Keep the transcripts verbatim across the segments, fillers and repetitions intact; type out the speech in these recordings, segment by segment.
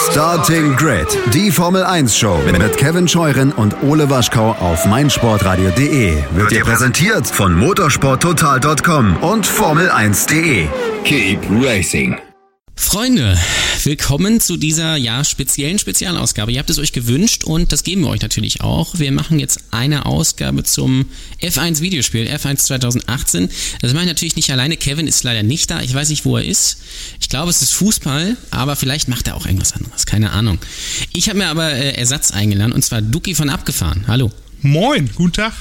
Starting Grid, die Formel eins Show mit Kevin Scheuren und Ole Waschkau auf meinsportradio punkt de wird dir präsentiert von motorsport total punkt com und formel eins punkt de. Keep racing. Freunde, willkommen zu dieser ja speziellen Spezialausgabe. Ihr habt es euch gewünscht und das geben wir euch natürlich auch. Wir machen jetzt eine Ausgabe zum F eins Videospiel, F eins zwanzig achtzehn. Das mache ich natürlich nicht alleine. Kevin ist leider nicht da. Ich weiß nicht, wo er ist. Ich glaube, es ist Fußball, aber vielleicht macht er auch irgendwas anderes. Keine Ahnung. Ich habe mir aber äh, Ersatz eingeladen und zwar Duki von Abgefahren. Hallo. Moin, guten Tag.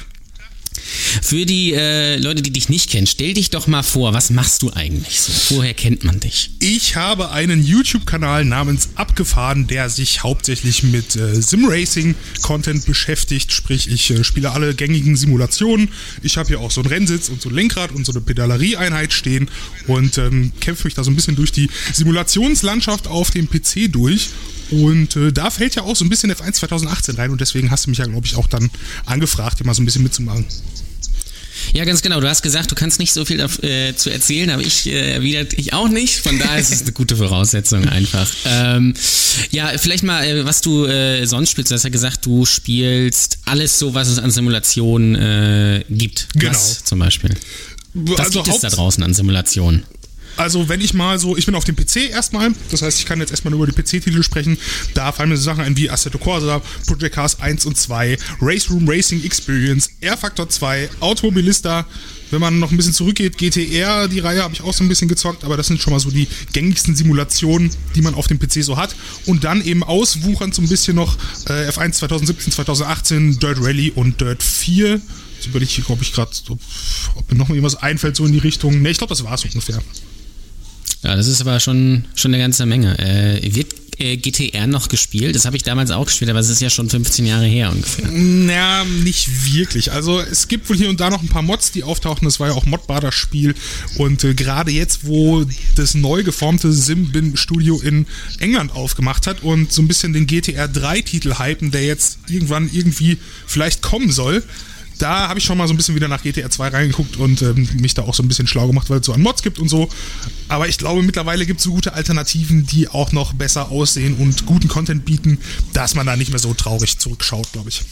Für die äh, Leute, die dich nicht kennen, stell dich doch mal vor, was machst du eigentlich so? Woher kennt man dich? Ich habe einen YouTube-Kanal namens Abgefahren, der sich hauptsächlich mit äh, Sim-Racing-Content beschäftigt, sprich ich äh, spiele alle gängigen Simulationen. Ich habe hier auch so einen Rennsitz und so ein Lenkrad und so eine Pedalerieeinheit stehen und ähm, kämpfe mich da so ein bisschen durch die Simulationslandschaft auf dem P C durch. Und äh, da fällt ja auch so ein bisschen F eins zwanzig achtzehn rein und deswegen hast du mich ja, glaube ich, auch dann angefragt, hier mal so ein bisschen mitzumachen. Ja, ganz genau. Du hast gesagt, du kannst nicht so viel äh, zu erzählen, aber ich äh, erwidert ich auch nicht. Von daher ist es eine gute Voraussetzung einfach. Ähm, ja, vielleicht mal, äh, was du äh, sonst spielst. Du hast ja gesagt, du spielst alles so, was es an Simulationen äh, gibt. Genau. Was zum Beispiel? Was also gibt es da draußen an Simulationen? Also wenn ich mal so, ich bin auf dem P C erstmal, das heißt, ich kann jetzt erstmal nur über die P C-Titel sprechen, da fallen mir so Sachen ein wie Assetto Corsa, Project Cars eins und zwei, Race Room Racing Experience, R-Factor zwei, Automobilista, wenn man noch ein bisschen zurückgeht, G T R, die Reihe habe ich auch so ein bisschen gezockt, aber das sind schon mal so die gängigsten Simulationen, die man auf dem P C so hat. Und dann eben auswuchernd so ein bisschen noch äh, F eins zwanzig siebzehn, zwanzig achtzehn, Dirt Rally und Dirt vier. Jetzt überlege ich, ob ich gerade, so, ob mir noch mal irgendwas einfällt so in die Richtung. Ne, ich glaube, das war es ungefähr. Ja, das ist aber schon, schon eine ganze Menge. Äh, wird äh, G T R noch gespielt? Das habe ich damals auch gespielt, aber es ist ja schon fünfzehn Jahre her ungefähr. Naja, nicht wirklich. Also es gibt wohl hier und da noch ein paar Mods, die auftauchen. Das war ja auch modbar, das Spiel. Und äh, gerade jetzt, wo das neu geformte Simbin-Studio in England aufgemacht hat und so ein bisschen den G T R drei Titel hypen, der jetzt irgendwann irgendwie vielleicht kommen soll, da habe ich schon mal so ein bisschen wieder nach G T R zwei reingeguckt und ähm, mich da auch so ein bisschen schlau gemacht, weil es so an Mods gibt und so. Aber ich glaube, mittlerweile gibt es so gute Alternativen, die auch noch besser aussehen und guten Content bieten, dass man da nicht mehr so traurig zurückschaut, glaube ich.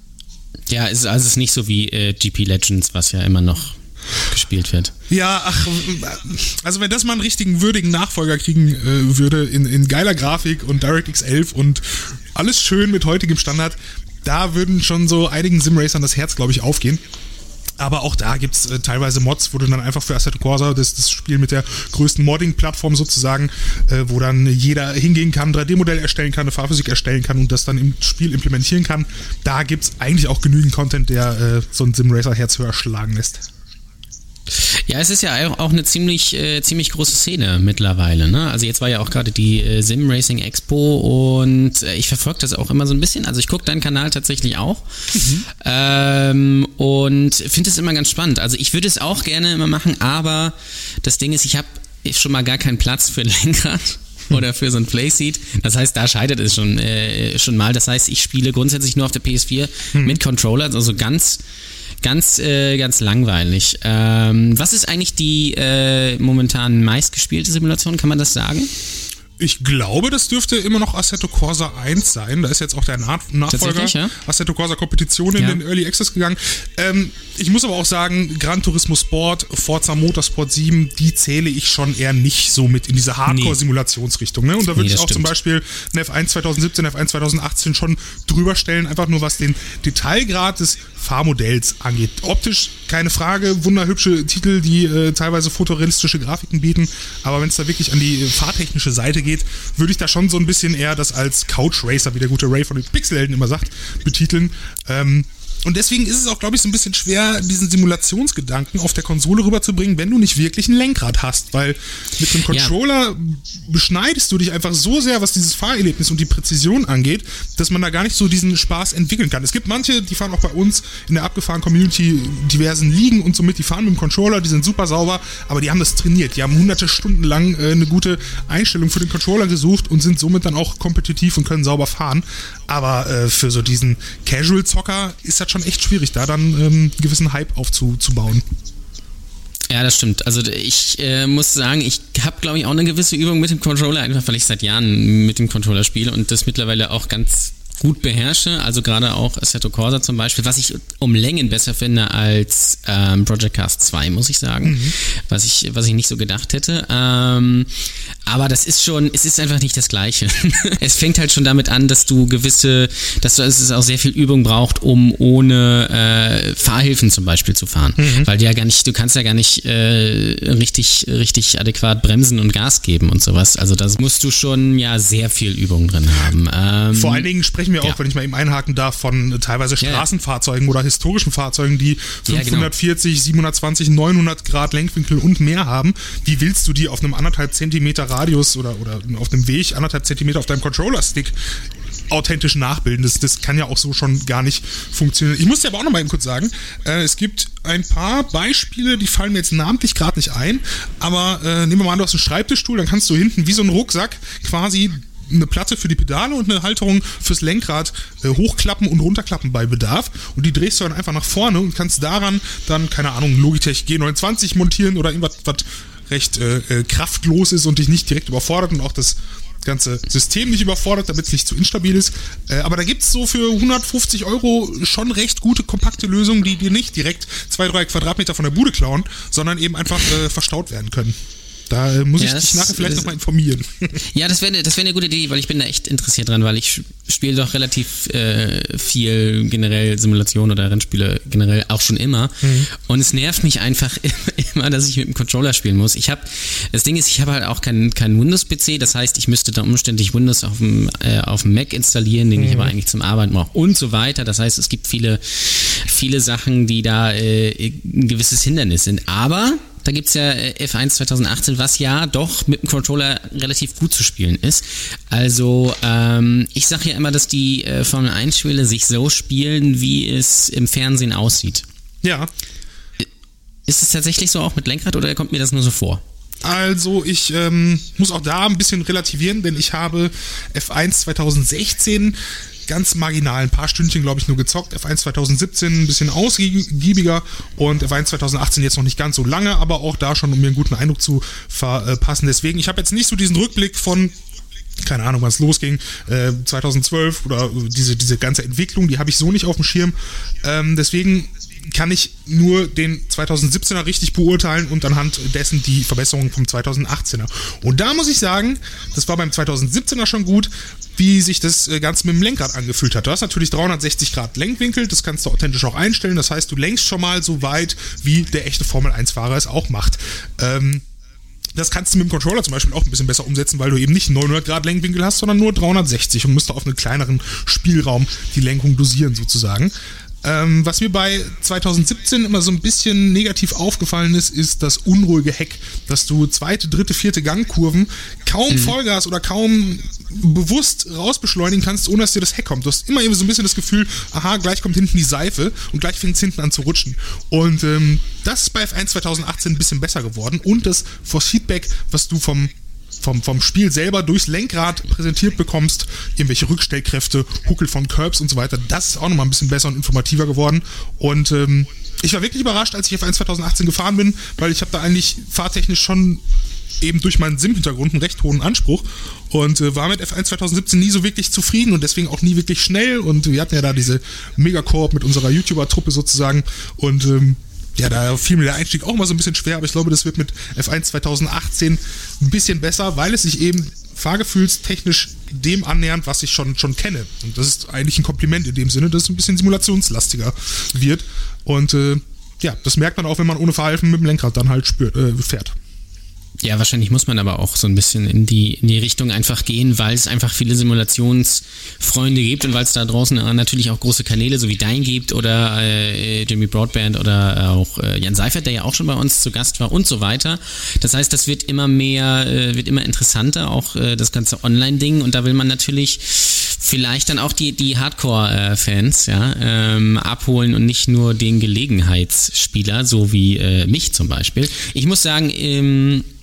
Ja, es ist, also es ist nicht so wie äh, G P Legends, was ja immer noch gespielt wird. Ja, ach, also wenn das mal einen richtigen, würdigen Nachfolger kriegen äh, würde, in, in geiler Grafik und DirectX elf und alles schön mit heutigem Standard, da würden schon so einigen Simracern das Herz, glaube ich, aufgehen. Aber auch da gibt es äh, teilweise Mods, wo du dann einfach für Assetto Corsa, das, das Spiel mit der größten Modding-Plattform sozusagen, äh, wo dann jeder hingehen kann, ein drei D-Modell erstellen kann, eine Fahrphysik erstellen kann und das dann im Spiel implementieren kann. Da gibt es eigentlich auch genügend Content, der äh, so ein Simracer-Herz höher schlagen lässt. Ja, es ist ja auch eine ziemlich, äh, ziemlich große Szene mittlerweile, ne? Also jetzt war ja auch gerade die äh, Sim Racing Expo und äh, ich verfolge das auch immer so ein bisschen. Also ich gucke deinen Kanal tatsächlich auch mhm. ähm, und finde es immer ganz spannend. Also ich würde es auch gerne immer machen, aber das Ding ist, ich habe schon mal gar keinen Platz für ein Lenkrad oder für so ein Playseat. Das heißt, da scheitert es schon, äh, schon mal. Das heißt, ich spiele grundsätzlich nur auf der P S vier mhm. mit Controller, also ganz Ganz, äh, ganz langweilig. Ähm, was ist eigentlich die äh, momentan meistgespielte Simulation? Kann man das sagen? Ich glaube, das dürfte immer noch Assetto Corsa eins sein. Da ist jetzt auch der Nach- Nachfolger ja? Assetto Corsa Kompetition in ja. den Early Access gegangen. Ähm, ich muss aber auch sagen, Gran Turismo Sport, Forza Motorsport sieben, die zähle ich schon eher nicht so mit in diese Hardcore-Simulationsrichtung. Ne? Und da würde nee, ich auch stimmt. zum Beispiel eine F eins zwanzig siebzehn, F eins zwanzig achtzehn schon drüber stellen, einfach nur was den Detailgrad des Fahrmodells angeht. Optisch keine Frage, wunderhübsche Titel, die äh, teilweise fotorealistische Grafiken bieten, aber wenn es da wirklich an die äh, fahrtechnische Seite geht, würde ich da schon so ein bisschen eher das als Couch Racer, wie der gute Ray von den Pixelhelden immer sagt, betiteln. Ähm, Und deswegen ist es auch, glaube ich, so ein bisschen schwer, diesen Simulationsgedanken auf der Konsole rüberzubringen, wenn du nicht wirklich ein Lenkrad hast, weil mit einem Controller ja. beschneidest du dich einfach so sehr, was dieses Fahrerlebnis und die Präzision angeht, dass man da gar nicht so diesen Spaß entwickeln kann. Es gibt manche, die fahren auch bei uns in der abgefahrenen Community diversen Ligen und somit, die fahren mit dem Controller, die sind super sauber, aber die haben das trainiert. Die haben hunderte Stunden lang äh, eine gute Einstellung für den Controller gesucht und sind somit dann auch kompetitiv und können sauber fahren. Aber äh, für so diesen Casual-Zocker ist das schon echt schwierig, da dann ähm, einen gewissen Hype aufzubauen. Ja, das stimmt. Also ich äh, muss sagen, ich habe, glaube ich, auch eine gewisse Übung mit dem Controller, einfach weil ich seit Jahren mit dem Controller spiele und das mittlerweile auch ganz gut beherrsche, also gerade auch Assetto Corsa zum Beispiel, was ich um Längen besser finde als ähm, Project Cars zwei, muss ich sagen, mhm. was ich was ich nicht so gedacht hätte. Ähm, aber das ist schon, es ist einfach nicht das Gleiche. Es fängt halt schon damit an, dass du gewisse, dass du, dass es auch sehr viel Übung braucht, um ohne äh, Fahrhilfen zum Beispiel zu fahren, mhm. weil du ja gar nicht, du kannst ja gar nicht äh, richtig richtig adäquat bremsen und Gas geben und sowas. Also da musst du schon ja sehr viel Übung drin haben. Ähm, Vor allen Dingen sprechen wir auch, ja. wenn ich mal eben einhaken darf, von teilweise Straßenfahrzeugen ja. oder historischen Fahrzeugen, die fünfhundertvierzig, ja, genau. siebenhundertzwanzig, neunhundert Grad Lenkwinkel und mehr haben. Wie willst du die auf einem anderthalb Zentimeter Radius oder, oder auf dem Weg anderthalb Zentimeter auf deinem Controller-Stick authentisch nachbilden? Das, das kann ja auch so schon gar nicht funktionieren. Ich muss dir aber auch noch mal eben kurz sagen, äh, es gibt ein paar Beispiele, die fallen mir jetzt namentlich gerade nicht ein, aber äh, nehmen wir mal an, du hast einen Schreibtischstuhl, dann kannst du hinten wie so ein Rucksack quasi eine Platte für die Pedale und eine Halterung fürs Lenkrad äh, hochklappen und runterklappen bei Bedarf und die drehst du dann einfach nach vorne und kannst daran dann, keine Ahnung, Logitech G neunundzwanzig montieren oder irgendwas, was recht äh, äh, kraftlos ist und dich nicht direkt überfordert und auch das ganze System nicht überfordert, damit es nicht zu instabil ist. Äh, aber da gibt es so für hundertfünfzig Euro schon recht gute, kompakte Lösungen, die dir nicht direkt zwei, drei Quadratmeter von der Bude klauen, sondern eben einfach äh, verstaut werden können. Da äh, muss ja, ich dich nachher vielleicht nochmal informieren. Ja, das wäre das wär eine gute Idee, weil ich bin da echt interessiert dran, weil ich spiele doch relativ äh, viel generell Simulation oder Rennspiele generell auch schon immer. Mhm. Und es nervt mich einfach immer, dass ich mit dem Controller spielen muss. Ich habe, das Ding ist, ich habe halt auch keinen kein Windows-P C, das heißt, ich müsste dann umständlich Windows auf dem, äh, auf dem Mac installieren, den mhm. ich aber eigentlich zum Arbeiten brauche und so weiter. Das heißt, es gibt viele, viele Sachen, die da äh, ein gewisses Hindernis sind. Aber da gibt es ja F eins zweitausendachtzehn, was ja doch mit dem Controller relativ gut zu spielen ist. Also ähm, ich sage ja immer, dass die äh, Formel eins Spiele sich so spielen, wie es im Fernsehen aussieht. Ja. Ist es tatsächlich so auch mit Lenkrad oder kommt mir das nur so vor? Also ich ähm, muss auch da ein bisschen relativieren, denn ich habe F eins zweitausendsechzehn ganz marginal, ein paar Stündchen, glaube ich, nur gezockt. F eins zweitausendsiebzehn ein bisschen ausgiebiger und F eins zweitausendachtzehn jetzt noch nicht ganz so lange, aber auch da schon, um mir einen guten Eindruck zu verpassen. Deswegen, ich habe jetzt nicht so diesen Rückblick von, keine Ahnung, wann es losging, äh, zweitausendzwölf oder diese, diese ganze Entwicklung, die habe ich so nicht auf dem Schirm. Ähm, deswegen kann ich nur den zweitausendsiebzehner richtig beurteilen und anhand dessen die Verbesserungen vom zweitausendachtzehner. Und da muss ich sagen, das war beim zweitausendsiebzehner schon gut, wie sich das Ganze mit dem Lenkrad angefühlt hat. Du hast natürlich dreihundertsechzig Grad Lenkwinkel, das kannst du authentisch auch einstellen, das heißt, du lenkst schon mal so weit, wie der echte Formel eins Fahrer es auch macht. Ähm, das kannst du mit dem Controller zum Beispiel auch ein bisschen besser umsetzen, weil du eben nicht neunhundert Grad Lenkwinkel hast, sondern nur dreihundertsechzig und musst auf einen kleineren Spielraum die Lenkung dosieren sozusagen. Ähm, was mir bei zweitausendsiebzehn immer so ein bisschen negativ aufgefallen ist, ist das unruhige Heck, dass du zweite, dritte, vierte Gangkurven kaum mhm. Vollgas oder kaum bewusst rausbeschleunigen kannst, ohne dass dir das Heck kommt. Du hast immer irgendwie so ein bisschen das Gefühl, aha, gleich kommt hinten die Seife und gleich fängt es hinten an zu rutschen. Und ähm, das ist bei F eins zweitausendachtzehn ein bisschen besser geworden und das Force Feedback, was du vom Vom, vom Spiel selber durchs Lenkrad präsentiert bekommst, irgendwelche Rückstellkräfte, Huckel von Curbs und so weiter, das ist auch nochmal ein bisschen besser und informativer geworden. Und ähm, ich war wirklich überrascht, als ich F eins zweitausendachtzehn gefahren bin, weil ich habe da eigentlich fahrtechnisch schon eben durch meinen Sim-Hintergrund einen recht hohen Anspruch und äh, war mit F eins zweitausendsiebzehn nie so wirklich zufrieden und deswegen auch nie wirklich schnell. Und wir hatten ja da diese Mega-Koop mit unserer YouTuber-Truppe sozusagen und ähm, ja, da fiel mir der Einstieg auch mal so ein bisschen schwer, aber ich glaube, das wird mit F eins zweitausendachtzehn ein bisschen besser, weil es sich eben fahrgefühlstechnisch dem annähernd, was ich schon, schon kenne. Und das ist eigentlich ein Kompliment in dem Sinne, dass es ein bisschen simulationslastiger wird. Und äh, ja, das merkt man auch, wenn man ohne Verhalten mit dem Lenkrad dann halt spürt, äh, fährt. Ja, wahrscheinlich muss man aber auch so ein bisschen in die, in die Richtung einfach gehen, weil es einfach viele Simulationsfreunde gibt und weil es da draußen natürlich auch große Kanäle, so wie dein gibt oder äh, Jimmy Broadband oder auch äh, Jan Seifert, der ja auch schon bei uns zu Gast war und so weiter. Das heißt, das wird immer mehr, äh, wird immer interessanter, auch äh, das ganze Online-Ding und da will man natürlich vielleicht dann auch die, die Hardcore-Fans ja, ähm, abholen und nicht nur den Gelegenheitsspieler, so wie äh, mich zum Beispiel. Ich muss sagen, ähm,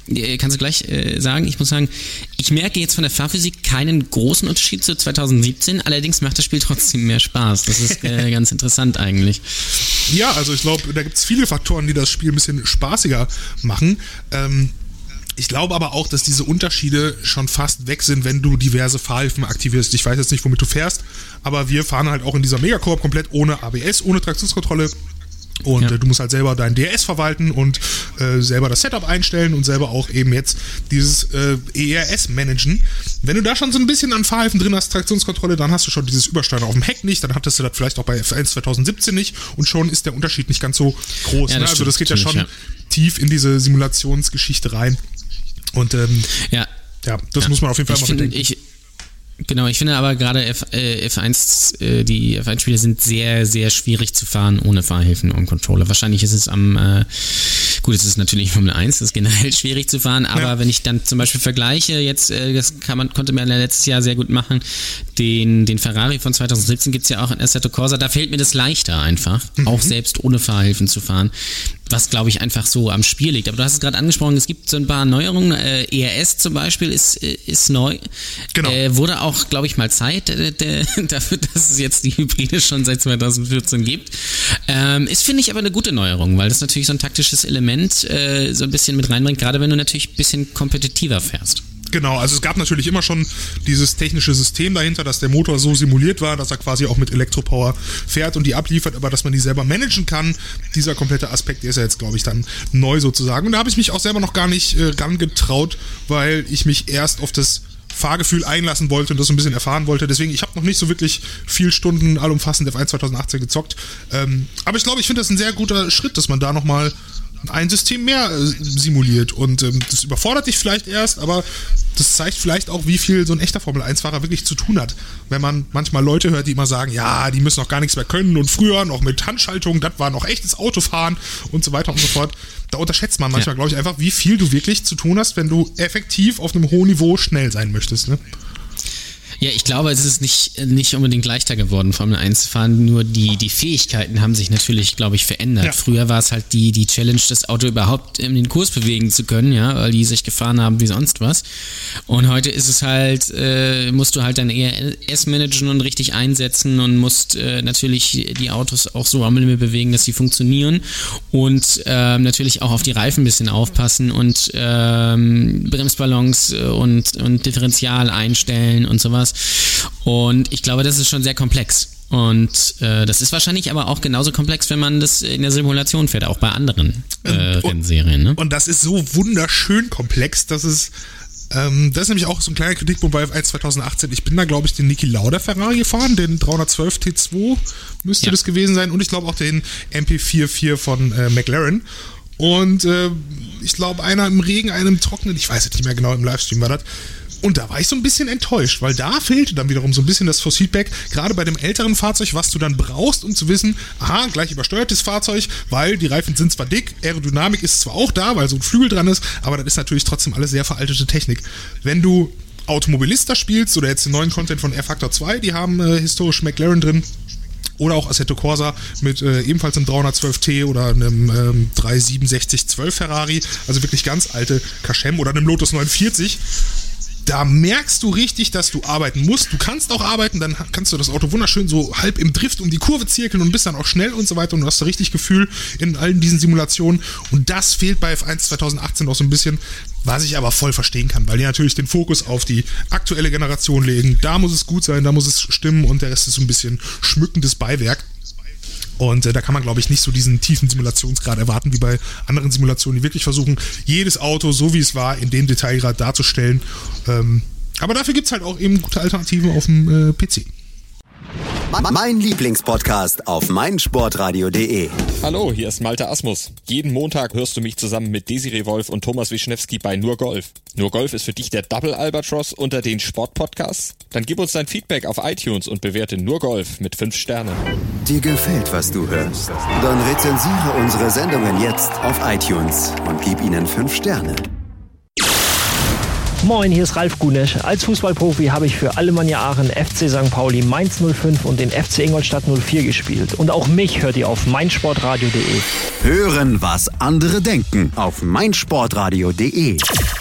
kannst du gleich äh, sagen, ich muss sagen, ich merke jetzt von der Fahrphysik keinen großen Unterschied zu zwanzig siebzehn, allerdings macht das Spiel trotzdem mehr Spaß. Das ist äh, ganz interessant eigentlich. Ja, also ich glaube, da gibt es viele Faktoren, die das Spiel ein bisschen spaßiger machen. Ähm, ich glaube aber auch, dass diese Unterschiede schon fast weg sind, wenn du diverse Fahrhilfen aktivierst. Ich weiß jetzt nicht, womit du fährst, aber wir fahren halt auch in dieser Megacorp komplett ohne A B S, ohne Traktionskontrolle. Und ja. äh, du musst halt selber dein D R S verwalten und äh, selber das Setup einstellen und selber auch eben jetzt dieses äh, E R S managen. Wenn du da schon so ein bisschen an Fahrhilfen drin hast, Traktionskontrolle, dann hast du schon dieses Übersteuern auf dem Heck nicht, dann hattest du das vielleicht auch bei F eins zwanzig siebzehn nicht und schon ist der Unterschied nicht ganz so groß. Ja, ne? Also das geht ja schon ja. tief in diese Simulationsgeschichte rein. Und ähm, ja. ja, das ja. muss man auf jeden Fall ich mal find, bedenken. Ich Genau, ich finde aber gerade F, äh, F eins, äh, die F eins Spiele sind sehr, sehr schwierig zu fahren ohne Fahrhilfen und Controller. Wahrscheinlich ist es am, äh, gut, es ist natürlich Formel eins, das ist generell schwierig zu fahren, aber ja. wenn ich dann zum Beispiel vergleiche, jetzt, äh, das kann man, konnte man letztes Jahr sehr gut machen, den, den Ferrari von zwanzig siebzehn gibt's ja auch in Assetto Corsa, da fällt mir das leichter einfach, mhm. auch selbst ohne Fahrhilfen zu fahren. Was, glaube ich, einfach so am Spiel liegt. Aber du hast es gerade angesprochen, es gibt so ein paar Neuerungen. Äh, E R S zum Beispiel ist, ist neu. Genau. Äh, wurde auch, glaube ich, mal Zeit äh, de, dafür, dass es jetzt die Hybride schon seit zwanzig vierzehn gibt. Ähm, ist, finde ich, aber eine gute Neuerung, weil das natürlich so ein taktisches Element äh, so ein bisschen mit reinbringt, gerade wenn du natürlich ein bisschen kompetitiver fährst. Genau, also es gab natürlich immer schon dieses technische System dahinter, dass der Motor so simuliert war, dass er quasi auch mit Elektropower fährt und die abliefert, aber dass man die selber managen kann, dieser komplette Aspekt, der ist ja jetzt, glaube ich, dann neu sozusagen. Und da habe ich mich auch selber noch gar nicht äh, rangetraut, weil ich mich erst auf das Fahrgefühl einlassen wollte und das so ein bisschen erfahren wollte. Deswegen, ich habe noch nicht so wirklich viel Stunden allumfassend F eins zwanzig achtzehn gezockt. Ähm, aber ich glaube, ich finde das ein sehr guter Schritt, dass man da nochmal ein System mehr äh, simuliert und ähm, das überfordert dich vielleicht erst, aber das zeigt vielleicht auch, wie viel so ein echter Formel eins Fahrer wirklich zu tun hat. Wenn man manchmal Leute hört, die immer sagen, ja, die müssen noch gar nichts mehr können und früher noch mit Handschaltung, das war noch echtes Autofahren und so weiter und so fort. Da unterschätzt man manchmal, ja. glaube ich, einfach, wie viel du wirklich zu tun hast, wenn du effektiv auf einem hohen Niveau schnell sein möchtest, ne? Ja, ich glaube, es ist nicht, nicht unbedingt leichter geworden, Formel eins zu fahren, nur die, die Fähigkeiten haben sich natürlich, glaube ich, verändert. Ja. Früher war es halt die, die Challenge, das Auto überhaupt in den Kurs bewegen zu können, ja, weil die sich gefahren haben wie sonst was. Und heute ist es halt, äh, musst du halt dein E R S managen und richtig einsetzen und musst äh, natürlich die Autos auch so am Limit bewegen, dass sie funktionieren und äh, natürlich auch auf die Reifen ein bisschen aufpassen und ähm, Bremsballons und, und Differential einstellen und sowas. Und ich glaube, das ist schon sehr komplex. Und äh, das ist wahrscheinlich aber auch genauso komplex, wenn man das in der simulation fährt, auch bei anderen äh, Rennserien. Ne? Und das ist so wunderschön komplex, dass es ähm, das ist nämlich auch so ein kleiner Kritikpunkt bei F eins zwanzig achtzehn. Ich bin da, glaube ich, den Niki Lauda Ferrari gefahren, den dreihundertzwölf T zwei müsste ja. das gewesen sein. Und ich glaube auch den M P vierundvierzig von äh, McLaren. Und äh, ich glaube, einer im Regen, einer im Trockenen, ich weiß jetzt nicht mehr genau, im Livestream war das. Und da war ich so ein bisschen enttäuscht, weil da fehlte dann wiederum so ein bisschen das Feedback, gerade bei dem älteren Fahrzeug, was du dann brauchst, um zu wissen, aha, gleich übersteuertes Fahrzeug, weil die Reifen sind zwar dick, Aerodynamik ist zwar auch da, weil so ein Flügel dran ist, aber das ist natürlich trotzdem alles sehr veraltete Technik. Wenn du Automobilista spielst oder jetzt den neuen Content von R Factor zwei, die haben äh, historisch McLaren drin, oder auch Assetto Corsa mit äh, ebenfalls einem dreihundertzwölf T oder einem ähm, drei siebenundsechzig zwölf Ferrari, also wirklich ganz alte Kaschem oder einem Lotus neunundvierzig. Da merkst du richtig, dass du arbeiten musst. Du kannst auch arbeiten, dann kannst du das Auto wunderschön so halb im Drift um die Kurve zirkeln und bist dann auch schnell und so weiter und du hast da richtig Gefühl in allen diesen Simulationen. Und das fehlt bei F eins zwanzig achtzehn auch so ein bisschen, was ich aber voll verstehen kann, weil die natürlich den Fokus auf die aktuelle Generation legen. Da muss es gut sein, da muss es stimmen und der Rest ist so ein bisschen schmückendes Beiwerk. Und äh, da kann man, glaube ich, nicht so diesen tiefen Simulationsgrad erwarten, wie bei anderen Simulationen, die wirklich versuchen, jedes Auto, so wie es war, in dem Detailgrad darzustellen. Ähm, aber dafür gibt es halt auch eben gute Alternativen auf dem äh, P C. Mein Lieblingspodcast auf meinsportradio punkt de. Hallo, hier ist Malte Asmus. Jeden Montag hörst du mich zusammen mit Desiree Wolf und Thomas Wischnewski bei Nur Golf. Nur Golf ist für dich der Double Albatross unter den Sportpodcasts? Dann gib uns dein Feedback auf iTunes und bewerte Nur Golf mit fünf Sternen. Dir gefällt, was du hörst? Dann rezensiere unsere Sendungen jetzt auf iTunes und gib ihnen fünf Sterne. Moin, hier ist Ralf Gunesch. Als Fußballprofi habe ich für Alemannia Aachen, F C Sankt Pauli, Mainz null fünf und den F C Ingolstadt null vier gespielt. Und auch mich hört ihr auf meinsportradio punkt de. Hören, was andere denken auf meinsportradio punkt de.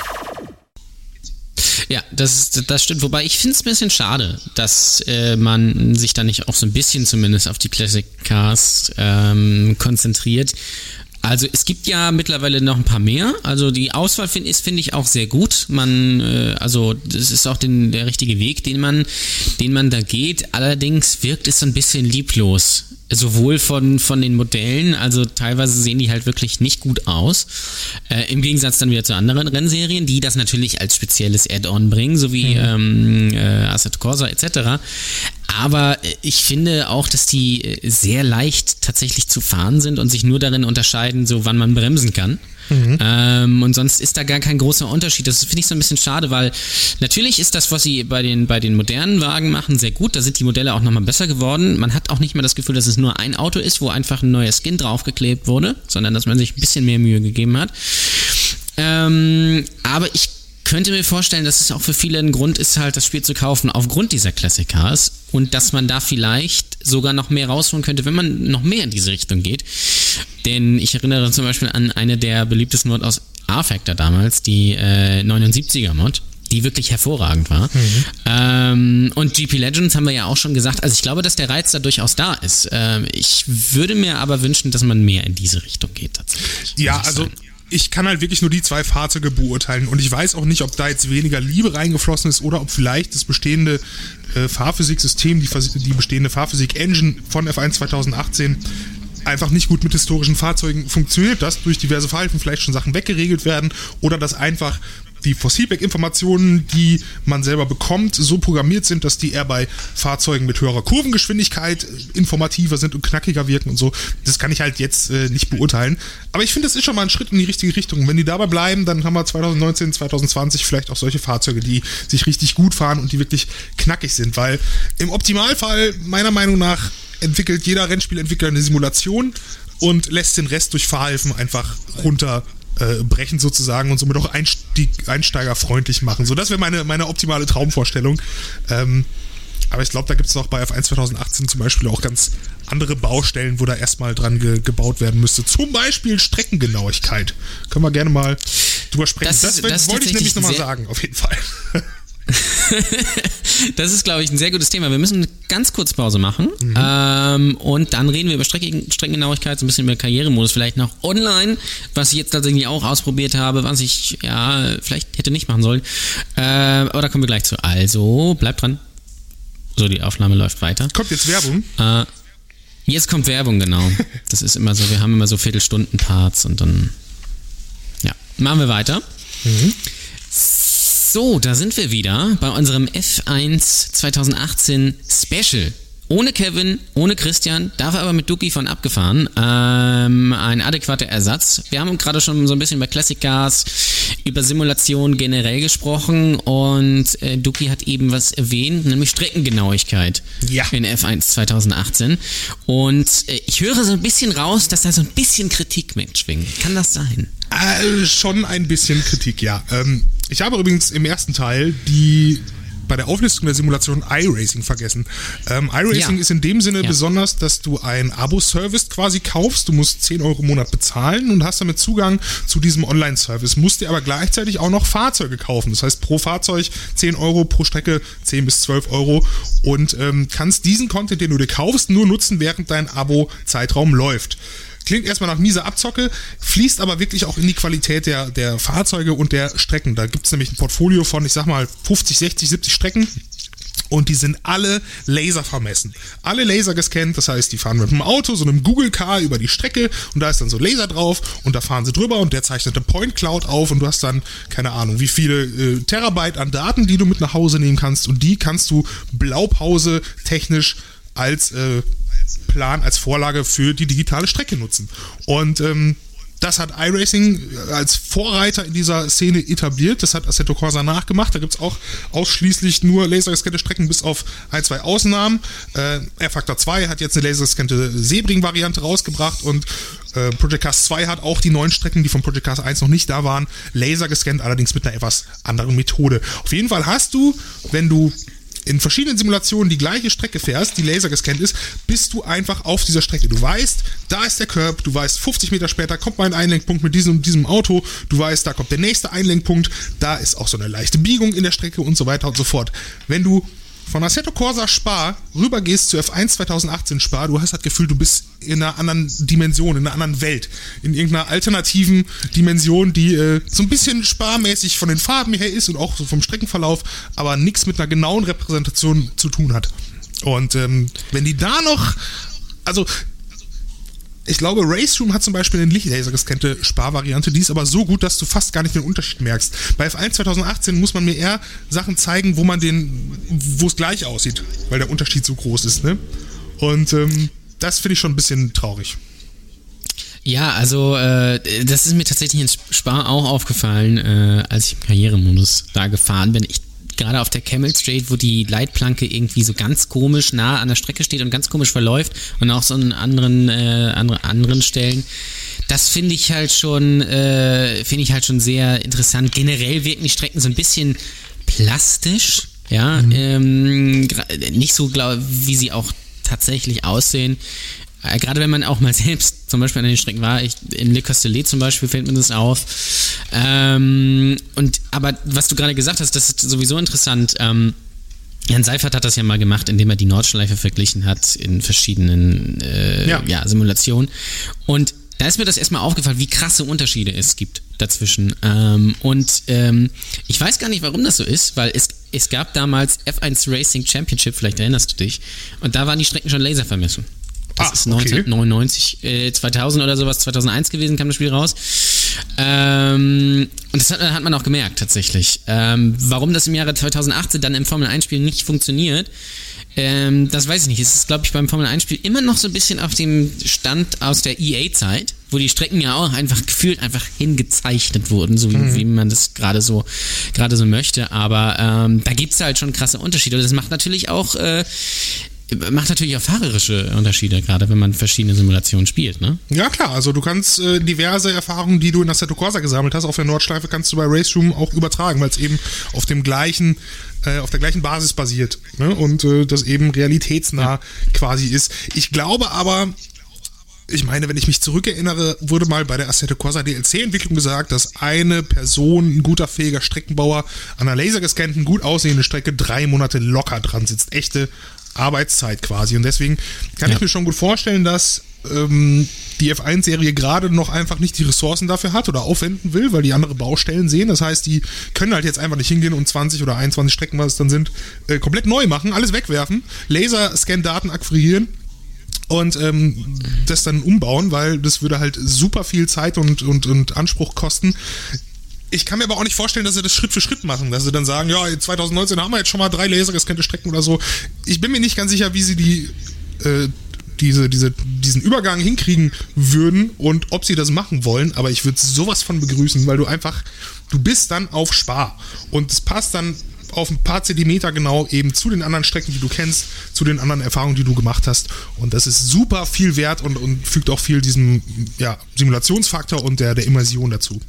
Ja, das, das stimmt. Wobei ich finde es ein bisschen schade, dass äh, man sich da nicht auch so ein bisschen zumindest auf die Classic Cars ähm, konzentriert. Also es gibt ja mittlerweile noch ein paar mehr. Also die Auswahl find, ist, finde ich, auch sehr gut. Man, äh, also das ist auch den, der richtige Weg, den man, den man da geht. Allerdings wirkt es so ein bisschen lieblos. Sowohl von, von den Modellen, also teilweise sehen die halt wirklich nicht gut aus. Äh, Im Gegensatz dann wieder zu anderen Rennserien, die das natürlich als spezielles Add-on bringen, so wie mhm. ähm, äh, Assetto Corsa et cetera. Aber ich finde auch, dass die sehr leicht tatsächlich zu fahren sind und sich nur darin unterscheiden, so wann man bremsen kann. Mhm. Ähm, und sonst ist da gar kein großer Unterschied. Das finde ich so ein bisschen schade, weil natürlich ist das, was sie bei den, bei den modernen Wagen machen, sehr gut. Da sind die Modelle auch nochmal besser geworden. Man hat auch nicht mehr das Gefühl, dass es nur ein Auto ist, wo einfach ein neuer Skin draufgeklebt wurde, sondern dass man sich ein bisschen mehr Mühe gegeben hat. Ähm, aber ich könnte mir vorstellen, dass es auch für viele ein Grund ist, halt das Spiel zu kaufen aufgrund dieser Classic Cars und dass man da vielleicht sogar noch mehr rausholen könnte, wenn man noch mehr in diese Richtung geht. Denn ich erinnere zum Beispiel an eine der beliebtesten Mod aus R-Factor damals, die äh, neunundsiebziger Mod, die wirklich hervorragend war. Mhm. Ähm, und G P Legends haben wir ja auch schon gesagt, also ich glaube, dass der Reiz da durchaus da ist. Ähm, ich würde mir aber wünschen, dass man mehr in diese Richtung geht tatsächlich. Ja, also sagen. Ich kann halt wirklich nur die zwei Fahrzeuge beurteilen und ich weiß auch nicht, ob da jetzt weniger Liebe reingeflossen ist oder ob vielleicht das bestehende äh, Fahrphysiksystem, die, die bestehende Fahrphysik-Engine von F eins zweitausendachtzehn einfach nicht gut mit historischen Fahrzeugen funktioniert, dass durch diverse Verhalten vielleicht schon Sachen weggeregelt werden oder dass einfach die Fossilback-Informationen, die man selber bekommt, so programmiert sind, dass die eher bei Fahrzeugen mit höherer Kurvengeschwindigkeit informativer sind und knackiger wirken und so. Das kann ich halt jetzt äh, nicht beurteilen. Aber ich finde, das ist schon mal ein Schritt in die richtige Richtung. Und wenn die dabei bleiben, dann haben wir zwanzig neunzehn, zwanzig zwanzig vielleicht auch solche Fahrzeuge, die sich richtig gut fahren und die wirklich knackig sind. Weil im Optimalfall, meiner Meinung nach, entwickelt jeder Rennspielentwickler eine Simulation und lässt den Rest durch Fahrhilfen einfach runter Äh, brechen sozusagen und somit auch Einstieg, einsteigerfreundlich machen. So, das wäre meine, meine optimale Traumvorstellung. Ähm, aber ich glaube, da gibt es auch bei F eins zweitausendachtzehn zum Beispiel auch ganz andere Baustellen, wo da erstmal dran ge- gebaut werden müsste. Zum Beispiel Streckengenauigkeit. Können wir gerne mal drüber sprechen. Das, das, das wollte ich nämlich nochmal sagen, auf jeden Fall. Das ist, glaube ich, ein sehr gutes Thema. Wir müssen eine ganz kurze Pause machen mhm. ähm, und dann reden wir über Strecken, Streckengenauigkeit, so ein bisschen über Karrieremodus, vielleicht noch online, was ich jetzt tatsächlich auch ausprobiert habe, was ich ja vielleicht hätte nicht machen sollen. Äh, aber da kommen wir gleich zu. Also, bleibt dran. So, die Aufnahme läuft weiter. Kommt jetzt Werbung? Äh, jetzt kommt Werbung, genau. Das ist immer so, wir haben immer so Viertelstunden-Parts und dann ja, machen wir weiter. Mhm. So, da sind wir wieder bei unserem F eins zweitausendachtzehn Special. Ohne Kevin, ohne Christian, dafür aber mit Duki von abgefahren. Ähm, ein adäquater Ersatz. Wir haben gerade schon so ein bisschen über Classic Cars, über Simulation generell gesprochen und äh, Duki hat eben was erwähnt, nämlich Streckengenauigkeit ja. in F eins zweitausendachtzehn. Und äh, ich höre so ein bisschen raus, dass da so ein bisschen Kritik mitschwingt. Kann das sein? Äh, schon ein bisschen Kritik, ja. Ähm, ich habe übrigens im ersten Teil die bei der Auflistung der Simulation iRacing vergessen. Ähm, iRacing ja. ist in dem Sinne ja. besonders, dass du ein Abo-Service quasi kaufst. Du musst zehn Euro im Monat bezahlen und hast damit Zugang zu diesem Online-Service. Musst dir aber gleichzeitig auch noch Fahrzeuge kaufen. Das heißt, pro Fahrzeug zehn Euro, pro Strecke zehn bis zwölf Euro und ähm, kannst diesen Content, den du dir kaufst, nur nutzen, während dein Abo-Zeitraum läuft. Klingt erstmal nach mieser Abzocke, fließt aber wirklich auch in die Qualität der, der Fahrzeuge und der Strecken. Da gibt es nämlich ein Portfolio von, ich sag mal, fünfzig, sechzig, siebzig Strecken. Und die sind alle Laser vermessen. Alle Laser gescannt, das heißt, die fahren mit einem Auto, so einem Google Car über die Strecke und da ist dann so Laser drauf und da fahren sie drüber und der zeichnet eine Point Cloud auf und du hast dann, keine Ahnung, wie viele äh, Terabyte an Daten, die du mit nach Hause nehmen kannst und die kannst du Blaupause technisch als äh, Plan, als Vorlage für die digitale Strecke nutzen. Und ähm, Das hat iRacing als Vorreiter in dieser Szene etabliert. Das hat Assetto Corsa nachgemacht. Da gibt es auch ausschließlich nur lasergescannte Strecken bis auf ein, zwei Ausnahmen. Äh, R-Factor zwei hat jetzt eine lasergescannte Sebring-Variante rausgebracht und äh, Project Cars zwei hat auch die neuen Strecken, die von Project Cars eins noch nicht da waren, lasergescannt, allerdings mit einer etwas anderen Methode. Auf jeden Fall hast du, wenn du in verschiedenen Simulationen die gleiche Strecke fährst, die laser gescannt ist, bist du einfach auf dieser Strecke. Du weißt, da ist der Curb, du weißt, fünfzig Meter später kommt mein Einlenkpunkt mit diesem, diesem Auto, du weißt, da kommt der nächste Einlenkpunkt, da ist auch so eine leichte Biegung in der Strecke und so weiter und so fort. Wenn du von Assetto Corsa Spa rübergehst zu F eins zweitausendachtzehn Spa, du hast das Gefühl, du bist in einer anderen Dimension, in einer anderen Welt, in irgendeiner alternativen Dimension, die äh, so ein bisschen sparmäßig von den Farben her ist und auch so vom Streckenverlauf, aber nichts mit einer genauen Repräsentation zu tun hat. Und ähm, wenn die da noch, also ich glaube, Raceroom hat zum Beispiel eine Lichtlaser gescannte Sparvariante, die ist aber so gut, dass du fast gar nicht den Unterschied merkst. Bei F eins zweitausendachtzehn muss man mir eher Sachen zeigen, wo man den, wo es gleich aussieht, weil der Unterschied so groß ist, ne? Und ähm, das finde ich schon ein bisschen traurig. Ja, also äh, das ist mir tatsächlich in Spa auch aufgefallen, äh, als ich im Karrieremodus da gefahren bin. Ich gerade auf der Camel Straight, wo die Leitplanke irgendwie so ganz komisch nah an der Strecke steht und ganz komisch verläuft und auch so an anderen, äh, andere, anderen Stellen. Das finde ich halt schon, äh, finde ich halt schon sehr interessant. Generell wirken die Strecken so ein bisschen plastisch, ja, mhm. ähm, nicht so, glaub, wie sie auch tatsächlich aussehen. Äh, gerade wenn man auch mal selbst zum Beispiel an den Strecken war, ich, in Le Castellet zum Beispiel fällt mir das auf. Ähm, und aber was du gerade gesagt hast, das ist sowieso interessant. Ähm, Jan Seifert hat das ja mal gemacht, indem er die Nordschleife verglichen hat in verschiedenen äh, ja. Ja, Simulationen. Und da ist mir das erstmal aufgefallen, wie krasse Unterschiede es gibt dazwischen. Ähm, und ähm, ich weiß gar nicht, warum das so ist, weil es, es gab damals F eins Racing Championship, vielleicht erinnerst du dich, und da waren die Strecken schon laser vermessen. Das ah, ist neunzehnhundertneunundneunzig, okay. äh, zweitausend oder sowas, zweitausendeins gewesen, kam das Spiel raus. Ähm, und das hat, hat man auch gemerkt, tatsächlich. Ähm, warum das im Jahre zweitausendachtzehn dann im Formel eins Spiel nicht funktioniert, ähm, das weiß ich nicht. Es ist, glaube ich, beim Formel eins Spiel immer noch so ein bisschen auf dem Stand aus der E A-Zeit, wo die Strecken ja auch einfach gefühlt einfach hingezeichnet wurden, so wie, mhm. wie man das gerade so gerade so möchte. Aber ähm, da gibt es halt schon krasse Unterschiede. Und das macht natürlich auch äh, macht natürlich auch fahrerische Unterschiede, gerade wenn man verschiedene Simulationen spielt, ne? Ja, klar, also du kannst äh, diverse Erfahrungen, die du in Assetto Corsa gesammelt hast, auf der Nordschleife kannst du bei Raceroom auch übertragen, weil es eben auf dem gleichen, äh, auf der gleichen Basis basiert, ne? Und äh, das eben realitätsnah ja. quasi ist. Ich glaube aber, ich meine, wenn ich mich zurückerinnere, wurde mal bei der Assetto Corsa D L C-Entwicklung gesagt, dass eine Person, ein guter, fähiger Streckenbauer, an einer lasergescannten, gut aussehenden Strecke drei Monate locker dran sitzt. Echte Arbeitszeit quasi. Und deswegen kann ja. ich mir schon gut vorstellen, dass ähm, die F eins Serie gerade noch einfach nicht die Ressourcen dafür hat oder aufwenden will, weil die andere Baustellen sehen. Das heißt, die können halt jetzt einfach nicht hingehen und zwanzig oder einundzwanzig Strecken, was es dann sind, äh, komplett neu machen, alles wegwerfen, Laser-Scan-Daten akquirieren und ähm, das dann umbauen, weil das würde halt super viel Zeit und, und, und Anspruch kosten. Ich kann mir aber auch nicht vorstellen, dass sie das Schritt für Schritt machen, dass sie dann sagen, ja, zwanzig neunzehn haben wir jetzt schon mal drei lasergescannte Strecken oder so. Ich bin mir nicht ganz sicher, wie sie die äh, diese, diese, diesen Übergang hinkriegen würden und ob sie das machen wollen, aber ich würde sowas von begrüßen, weil du einfach, du bist dann auf Spa und es passt dann auf ein paar Zentimeter genau eben zu den anderen Strecken, die du kennst, zu den anderen Erfahrungen, die du gemacht hast. Und das ist super viel wert und, und fügt auch viel diesem ja, Simulationsfaktor und der, der Immersion dazu.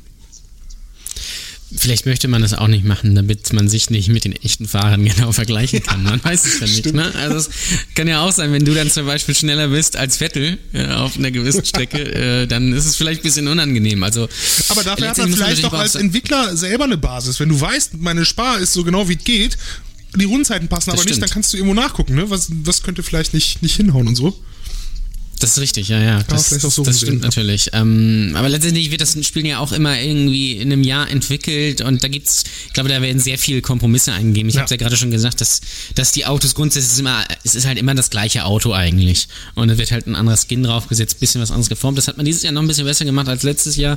Vielleicht möchte man das auch nicht machen, damit man sich nicht mit den echten Fahrern genau vergleichen kann. Man weiß es ja nicht. Ne? Also es kann ja auch sein, wenn du dann zum Beispiel schneller bist als Vettel ja, auf einer gewissen Strecke, äh, dann ist es vielleicht ein bisschen unangenehm. Also, aber dafür hat man vielleicht doch als Entwickler selber eine Basis. Wenn du weißt, meine Spar ist so genau wie es geht, die Rundenzeiten passen das aber stimmt. nicht, dann kannst du irgendwo nachgucken. Ne? Was, was könnte vielleicht nicht, nicht hinhauen und so. Das ist richtig, ja, ja. Das, ja, so das stimmt ja. natürlich. Ähm, aber letztendlich wird das Spiel ja auch immer irgendwie in einem Jahr entwickelt und da gibt's, ich glaube, da werden sehr viele Kompromisse eingegeben. Ich ja. habe es ja gerade schon gesagt, dass, dass die Autos grundsätzlich immer, es ist halt immer das gleiche Auto eigentlich. Und da wird halt ein anderer Skin draufgesetzt, bisschen was anderes geformt. Das hat man dieses Jahr noch ein bisschen besser gemacht als letztes Jahr.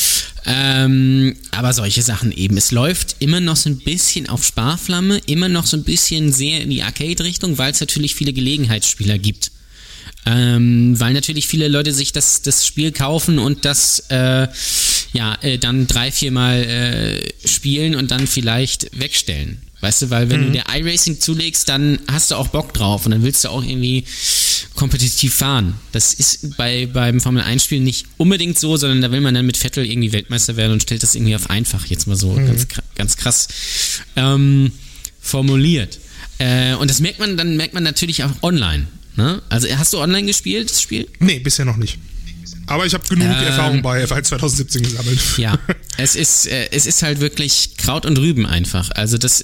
Ähm, aber solche Sachen eben. Es läuft immer noch so ein bisschen auf Sparflamme, immer noch so ein bisschen sehr in die Arcade-Richtung, weil es natürlich viele Gelegenheitsspieler gibt. Ähm, weil natürlich viele Leute sich das, das Spiel kaufen und das äh, ja, äh, dann drei, viermal äh, spielen und dann vielleicht wegstellen. Weißt du, weil wenn mhm. du dir iRacing zulegst, dann hast du auch Bock drauf und dann willst du auch irgendwie kompetitiv fahren. Das ist bei beim Formel eins Spiel nicht unbedingt so, sondern da will man dann mit Vettel irgendwie Weltmeister werden und stellt das irgendwie auf einfach, jetzt mal so mhm. ganz, ganz krass ähm, formuliert. Äh, und das merkt man, dann merkt man natürlich auch online. Ne? Also hast du online gespielt, das Spiel? Nee, bisher noch nicht. Aber ich habe genug ähm, Erfahrung bei F eins zwanzig siebzehn gesammelt. Ja, es ist, äh, es ist halt wirklich Kraut und Rüben einfach. Also das,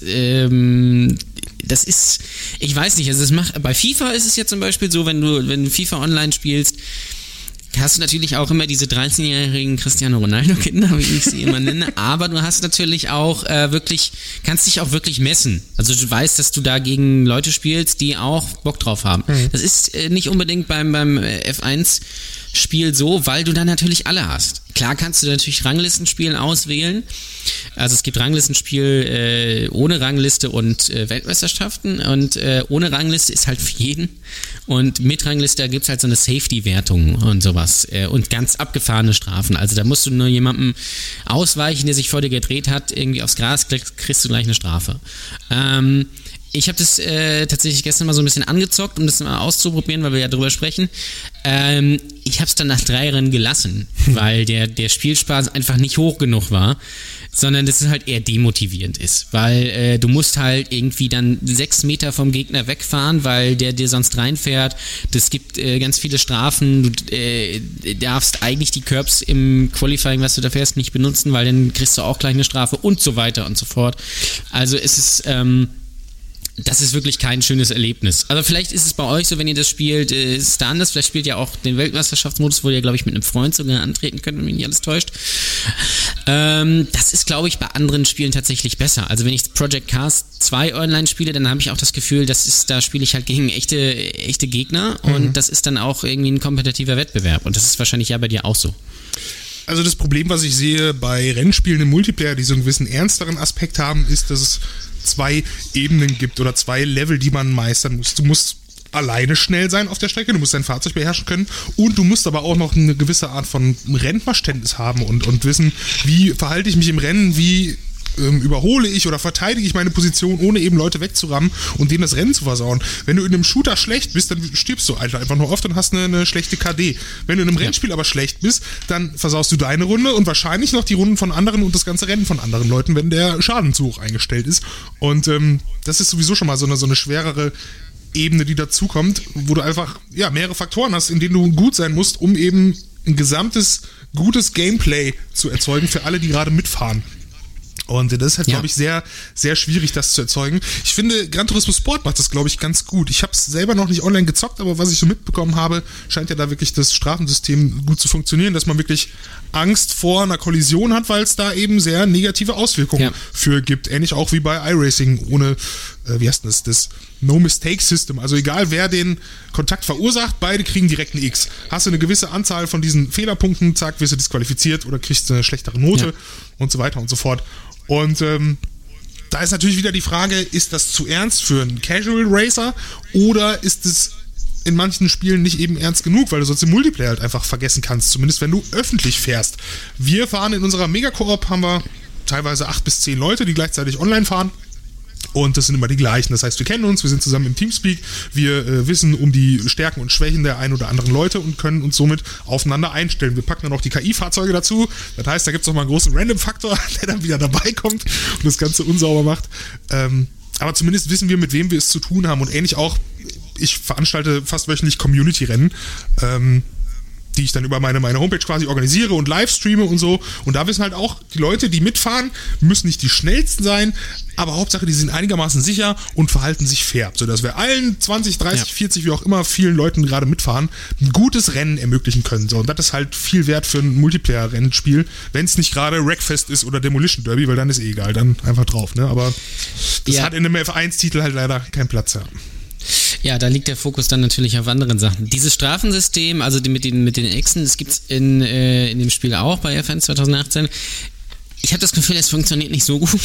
ähm, das ist, ich weiß nicht, also das macht, bei FIFA ist es ja zum Beispiel so, wenn du, wenn du FIFA online spielst, hast du natürlich auch immer diese dreizehnjährigen Cristiano Ronaldo-Kinder, wie ich sie immer nenne, aber du hast natürlich auch äh, wirklich, kannst dich auch wirklich messen. Also du weißt, dass du da gegen Leute spielst, die auch Bock drauf haben. Mhm. Das ist äh, nicht unbedingt beim, beim F eins Spiel so, weil du da natürlich alle hast. Klar kannst du natürlich Ranglistenspielen auswählen. Also es gibt Ranglistenspiel äh, ohne Rangliste und äh, Weltmeisterschaften und äh, ohne Rangliste ist halt für jeden und mit Rangliste, da gibt es halt so eine Safety-Wertung und sowas äh, und ganz abgefahrene Strafen. Also da musst du nur jemandem ausweichen, der sich vor dir gedreht hat, irgendwie aufs Gras kriegst, kriegst du gleich eine Strafe. Ähm, Ich habe das äh, tatsächlich gestern mal so ein bisschen angezockt, um das mal auszuprobieren, weil wir ja drüber sprechen. Ähm, ich habe es dann nach drei Rennen gelassen, weil der, der Spielspaß einfach nicht hoch genug war, sondern dass es halt eher demotivierend ist, weil äh, du musst halt irgendwie dann sechs Meter vom Gegner wegfahren, weil der dir sonst reinfährt. Es gibt äh, ganz viele Strafen, du äh, darfst eigentlich die Curbs im Qualifying, was du da fährst, nicht benutzen, weil dann kriegst du auch gleich eine Strafe und so weiter und so fort. Also es ist... Ähm, Das ist wirklich kein schönes Erlebnis. Aber vielleicht ist es bei euch so, wenn ihr das spielt, äh, ist es da anders. Vielleicht spielt ihr auch den Weltmeisterschaftsmodus, wo ihr, glaube ich, mit einem Freund sogar antreten könnt, wenn mich nicht alles täuscht. Ähm, das ist, glaube ich, bei anderen Spielen tatsächlich besser. Also wenn ich Project Cars zwei online spiele, dann habe ich auch das Gefühl, das ist, da spiele ich halt gegen echte, echte Gegner mhm. und das ist dann auch irgendwie ein kompetitiver Wettbewerb. Und das ist wahrscheinlich ja bei dir auch so. Also das Problem, was ich sehe bei Rennspielen im Multiplayer, die so einen gewissen ernsteren Aspekt haben, ist, dass es zwei Ebenen gibt oder zwei Level, die man meistern muss. Du musst alleine schnell sein auf der Strecke, du musst dein Fahrzeug beherrschen können und du musst aber auch noch eine gewisse Art von Rennverständnis haben und, und wissen, wie verhalte ich mich im Rennen, wie ähm, überhole ich oder verteidige ich meine Position, ohne eben Leute wegzurammen und denen das Rennen zu versauen. Wenn du in einem Shooter schlecht bist, dann stirbst du einfach, einfach nur oft und hast eine, eine schlechte K D. Wenn du in einem ja. Rennspiel aber schlecht bist, dann versaust du deine Runde und wahrscheinlich noch die Runden von anderen und das ganze Rennen von anderen Leuten, wenn der Schaden zu hoch eingestellt ist. Und ähm, das ist sowieso schon mal so eine, so eine schwerere Ebene, die dazukommt, wo du einfach ja mehrere Faktoren hast, in denen du gut sein musst, um eben ein gesamtes, gutes Gameplay zu erzeugen für alle, die gerade mitfahren. Und das ist halt, ja. glaube ich, sehr, sehr schwierig, das zu erzeugen. Ich finde, Gran Turismo Sport macht das, glaube ich, ganz gut. Ich habe es selber noch nicht online gezockt, aber was ich so mitbekommen habe, scheint ja da wirklich das Strafensystem gut zu funktionieren, dass man wirklich Angst vor einer Kollision hat, weil es da eben sehr negative Auswirkungen ja. für gibt. Ähnlich auch wie bei iRacing ohne, äh, wie heißt das, das No-Mistake-System. Also egal, wer den Kontakt verursacht, beide kriegen direkt ein X. Hast du eine gewisse Anzahl von diesen Fehlerpunkten, zack, wirst du disqualifiziert oder kriegst eine schlechtere Note ja. und so weiter und so fort. Und ähm, da ist natürlich wieder die Frage, ist das zu ernst für einen Casual Racer oder ist es in manchen Spielen nicht eben ernst genug, weil du sonst im Multiplayer halt einfach vergessen kannst, zumindest wenn du öffentlich fährst. Wir fahren in unserer Mega-Koop, haben wir teilweise acht bis zehn Leute, die gleichzeitig online fahren. Und das sind immer die gleichen. Das heißt, wir kennen uns, wir sind zusammen im Teamspeak, wir äh, wissen um die Stärken und Schwächen der ein oder anderen Leute und können uns somit aufeinander einstellen. Wir packen dann auch die K I-Fahrzeuge dazu. Das heißt, da gibt es noch mal einen großen Random-Faktor, der dann wieder dabei kommt und das Ganze unsauber macht. Ähm, aber zumindest wissen wir, mit wem wir es zu tun haben. Und ähnlich auch, ich veranstalte fast wöchentlich Community-Rennen, ähm, die ich dann über meine, meine Homepage quasi organisiere und live streame und so. Und da wissen halt auch, die Leute, die mitfahren, müssen nicht die schnellsten sein, aber Hauptsache, die sind einigermaßen sicher und verhalten sich fair, sodass wir allen zwanzig, dreißig, ja. vierzig, wie auch immer, vielen Leuten gerade mitfahren, ein gutes Rennen ermöglichen können. So, und das ist halt viel wert für ein Multiplayer-Rennspiel, wenn es nicht gerade Wreckfest ist oder Demolition Derby, weil dann ist eh egal, dann einfach drauf, ne? Aber das ja. hat in einem F eins Titel halt leider keinen Platz, ja. Ja, da liegt der Fokus dann natürlich auf anderen Sachen. Dieses Strafensystem, also die mit den, mit den Exen, das gibt's in, äh, in dem Spiel auch bei F eins zwanzig achtzehn, ich habe das Gefühl, es funktioniert nicht so gut.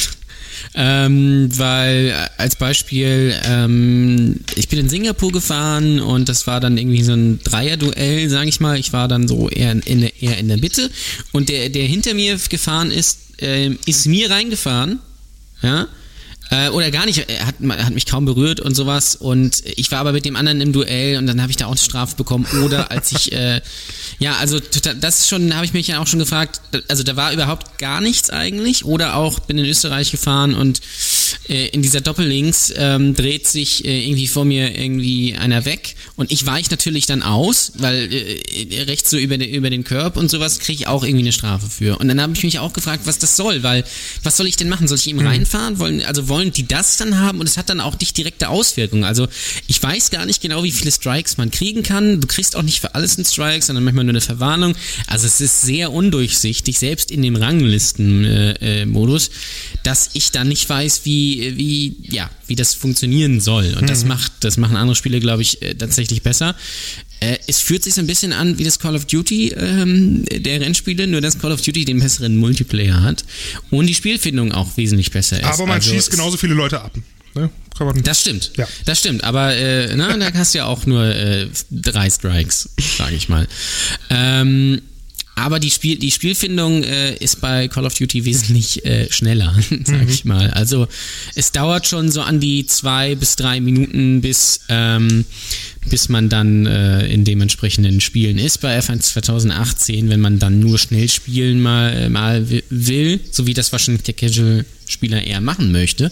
Ähm, weil als Beispiel, ähm, ich bin in Singapur gefahren und das war dann irgendwie so ein Dreier-Duell, sage ich mal. Ich war dann so eher in der, eher in der Mitte und der, der hinter mir gefahren ist, äh, ist mir reingefahren, ja. Äh, oder gar nicht, er hat, hat mich kaum berührt und sowas und ich war aber mit dem anderen im Duell und dann habe ich da auch eine Strafe bekommen oder als ich, äh, ja, also das ist schon, habe ich mich ja auch schon gefragt, also da war überhaupt gar nichts eigentlich oder auch bin in Österreich gefahren und äh, in dieser Doppellinks ähm, dreht sich äh, irgendwie vor mir irgendwie einer weg und ich weiche natürlich dann aus, weil äh, rechts so über, den, über den Curb und sowas kriege ich auch irgendwie eine Strafe für und dann habe ich mich auch gefragt, was das soll, weil was soll ich denn machen, soll ich ihm mhm. reinfahren, wollen, also wollen Wollen die das dann haben und es hat dann auch nicht direkte Auswirkungen. Also ich weiß gar nicht genau, wie viele Strikes man kriegen kann. Du kriegst auch nicht für alles einen Strike, sondern manchmal nur eine Verwarnung. Also es ist sehr undurchsichtig, selbst in dem Ranglisten-Modus, dass ich dann nicht weiß, wie, wie, ja, wie das funktionieren soll. Und mhm. das macht, das machen andere Spiele, glaube ich, tatsächlich besser. Äh, es fühlt sich so ein bisschen an wie das Call of Duty ähm, der Rennspiele, nur dass Call of Duty den besseren Multiplayer hat und die Spielfindung auch wesentlich besser ist. Aber man also schießt genauso viele Leute ab. Ne? Kann man das stimmt, ja. das stimmt, aber äh, na, da hast du ja auch nur äh, drei Strikes, sage ich mal. Ähm, aber die, Spiel, die Spielfindung äh, ist bei Call of Duty wesentlich äh, schneller, sag mhm. ich mal. Also es dauert schon so an die zwei bis drei Minuten, bis, ähm, bis man dann äh, in dementsprechenden Spielen ist. Bei F eins zwanzig achtzehn, wenn man dann nur schnell spielen mal, mal will, so wie das wahrscheinlich der Casual-Spieler eher machen möchte,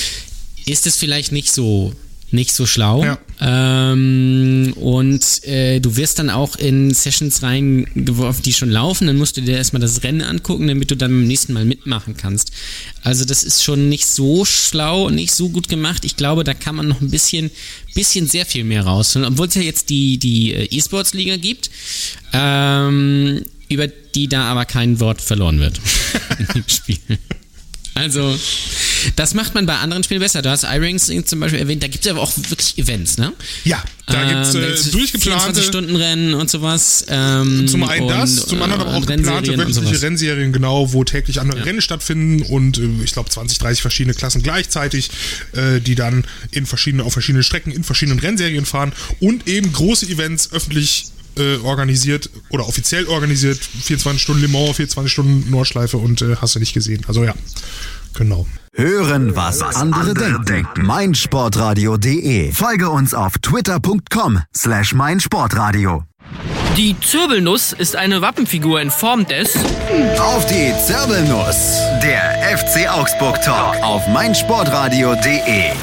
ist es vielleicht nicht so nicht so schlau. Ja. Ähm, und äh, du wirst dann auch in Sessions reingeworfen, die schon laufen, dann musst du dir erstmal das Rennen angucken, damit du dann beim nächsten Mal mitmachen kannst. Also das ist schon nicht so schlau und nicht so gut gemacht. Ich glaube, da kann man noch ein bisschen, bisschen sehr viel mehr rausholen, obwohl es ja jetzt die, die E-Sports-Liga gibt, ähm, über die da aber kein Wort verloren wird in dem Spiel. Also, das macht man bei anderen Spielen besser. Du hast iRings zum Beispiel erwähnt, da gibt es aber auch wirklich Events, ne? Ja, da gibt es äh, durchgeplante vierundzwanzig-Stunden-Rennen und sowas. Ähm, zum einen das, und, zum anderen aber auch geplante wöchentliche Rennserien, genau, wo täglich andere ja. Rennen stattfinden und äh, ich glaube zwanzig, dreißig verschiedene Klassen gleichzeitig, äh, die dann in verschiedene, auf verschiedenen Strecken in verschiedenen Rennserien fahren und eben große Events öffentlich Äh, organisiert oder offiziell organisiert, vierundzwanzig Stunden Le Mans, vierundzwanzig Stunden Nordschleife und äh, hast du nicht gesehen. Also ja, genau. Hören, was andere denken. meinsportradio punkt de. Folge uns auf twitter punkt com slash meinsportradio. Die Zirbelnuss ist eine Wappenfigur in Form des... Auf die Zirbelnuss, der F C Augsburg Talk auf meinsportradio punkt de.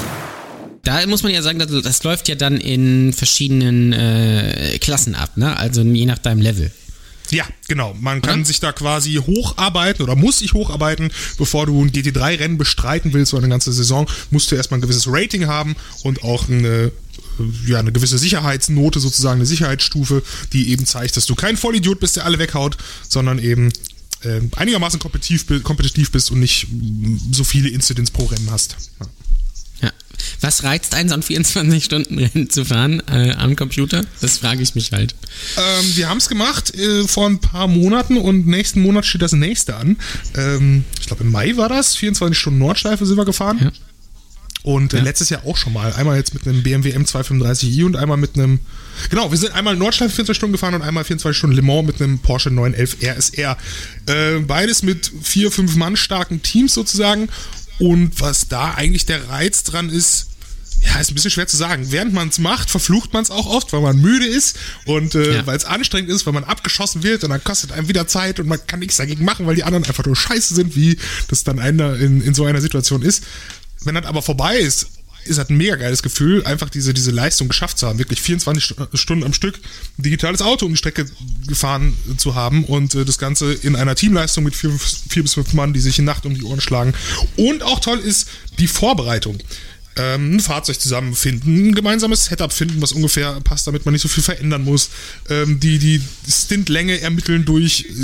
Da muss man ja sagen, das, das läuft ja dann in verschiedenen äh, Klassen ab, ne? Also je nach deinem Level. Ja, genau. Man kann oder? sich da quasi hocharbeiten oder muss sich hocharbeiten, bevor du ein G T drei Rennen bestreiten willst oder eine ganze Saison, musst du erstmal ein gewisses Rating haben und auch eine, ja, eine gewisse Sicherheitsnote, sozusagen eine Sicherheitsstufe, die eben zeigt, dass du kein Vollidiot bist, der alle weghaut, sondern eben äh, einigermaßen kompetitiv, kompetitiv bist und nicht so viele Incidents pro Rennen hast. Ja. Ja. Was reizt einen, so ein vierundzwanzig-Stunden-Rennen zu fahren äh, am Computer? Das frage ich mich halt. Ähm, wir haben es gemacht äh, vor ein paar Monaten und nächsten Monat steht das nächste an. Ähm, ich glaube im Mai war das, vierundzwanzig Stunden Nordschleife sind wir gefahren. Ja. Und äh, ja. letztes Jahr auch schon mal. Einmal jetzt mit einem B M W M zweihundertfünfunddreißig i und einmal mit einem... Genau, wir sind einmal Nordschleife vierundzwanzig Stunden gefahren und einmal vierundzwanzig Stunden Le Mans mit einem Porsche neun elf R S R. Äh, beides mit vier, fünf Mann starken Teams sozusagen. Und was da eigentlich der Reiz dran ist, ja, ist ein bisschen schwer zu sagen. Während man es macht, verflucht man es auch oft, weil man müde ist und äh, ja. weil es anstrengend ist, weil man abgeschossen wird und dann kostet einem wieder Zeit und man kann nichts dagegen machen, weil die anderen einfach nur scheiße sind, wie das dann einer in, in so einer Situation ist. Wenn das aber vorbei ist, ist das ein mega geiles Gefühl, einfach diese, diese Leistung geschafft zu haben, wirklich vierundzwanzig Stunden am Stück ein digitales Auto um die Strecke gefahren zu haben und äh, das Ganze in einer Teamleistung mit vier, vier bis fünf Mann, die sich in Nacht um die Ohren schlagen. Und auch toll ist die Vorbereitung. Ähm, ein Fahrzeug zusammenfinden, ein gemeinsames Setup finden, was ungefähr passt, damit man nicht so viel verändern muss. Ähm, die, die Stintlänge ermitteln durch... Äh,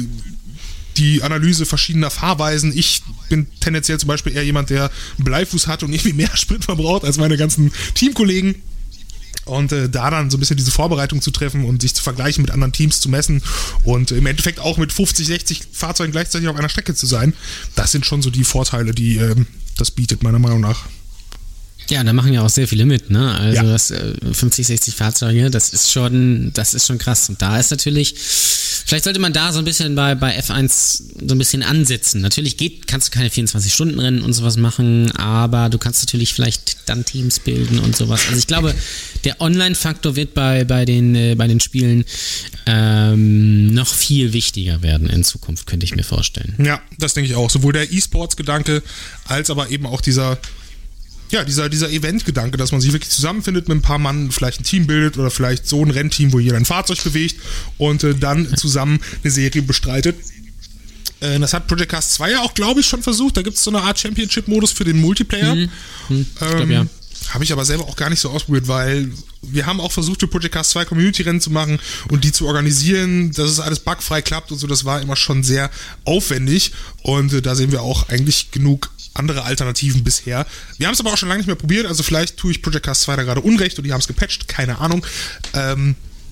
die Analyse verschiedener Fahrweisen. Ich bin tendenziell zum Beispiel eher jemand, der einen Bleifuß hat und irgendwie mehr Sprit verbraucht als meine ganzen Teamkollegen. Und äh, da dann so ein bisschen diese Vorbereitung zu treffen und sich zu vergleichen mit anderen Teams zu messen und äh, im Endeffekt auch mit fünfzig, sechzig Fahrzeugen gleichzeitig auf einer Strecke zu sein, das sind schon so die Vorteile, die äh, das bietet, meiner Meinung nach. Ja, da machen ja auch sehr viele mit, ne? Also ja. das äh, fünfzig, sechzig Fahrzeuge, das ist schon, das ist schon krass. Und da ist natürlich, vielleicht sollte man da so ein bisschen bei, bei F eins so ein bisschen ansetzen. Natürlich geht, kannst du keine vierundzwanzig-Stunden-Rennen und sowas machen, aber du kannst natürlich vielleicht dann Teams bilden und sowas. Also ich glaube, der Online-Faktor wird bei, bei den, äh, bei den Spielen ähm, noch viel wichtiger werden in Zukunft, könnte ich mir vorstellen. Ja, das denke ich auch. Sowohl der E-Sports-Gedanke als aber eben auch dieser Ja, dieser, dieser Event-Gedanke, dass man sich wirklich zusammenfindet mit ein paar Mann, vielleicht ein Team bildet oder vielleicht so ein Rennteam, wo jeder ein Fahrzeug bewegt und äh, dann zusammen eine Serie bestreitet. Äh, das hat Project Cars zwei ja auch, glaube ich, schon versucht. Da gibt es so eine Art Championship-Modus für den Multiplayer. Mhm. Mhm. Ich glaub, ähm, ja. Habe ich aber selber auch gar nicht so ausprobiert, weil wir haben auch versucht, für Project Cars zwei Community-Rennen zu machen und die zu organisieren, dass es alles bugfrei klappt und so. Das war immer schon sehr aufwendig und äh, da sehen wir auch eigentlich genug andere Alternativen bisher. Wir haben es aber auch schon lange nicht mehr probiert, also vielleicht tue ich Project Cars zwei da gerade Unrecht und die haben es gepatcht, keine Ahnung. Ähm,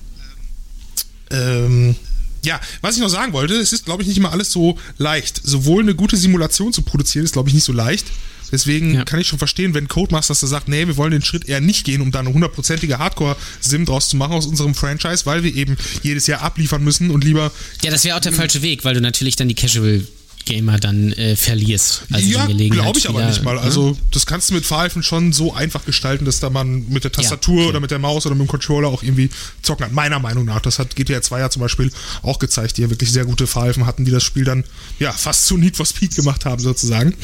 ähm, ja, was ich noch sagen wollte, es ist, glaube ich, nicht immer alles so leicht. Sowohl eine gute Simulation zu produzieren, ist, glaube ich, nicht so leicht. Deswegen ja. kann ich schon verstehen, wenn Codemasters da sagt, nee, wir wollen den Schritt eher nicht gehen, um da eine hundertprozentige Hardcore-Sim draus zu machen aus unserem Franchise, weil wir eben jedes Jahr abliefern müssen und lieber... Ja, das wäre auch der falsche Weg, weil du natürlich dann die Casual... Gamer dann äh, verlierst. Also ja, glaube ich aber wieder, nicht mal. Also ne? Das kannst du mit Valve schon so einfach gestalten, dass da man mit der Tastatur ja, okay. oder mit der Maus oder mit dem Controller auch irgendwie zocken kann. Meiner Meinung nach. Das hat G T A zwei ja zum Beispiel auch gezeigt, die ja wirklich sehr gute Valven hatten, die das Spiel dann ja fast zu Need for Speed gemacht haben sozusagen.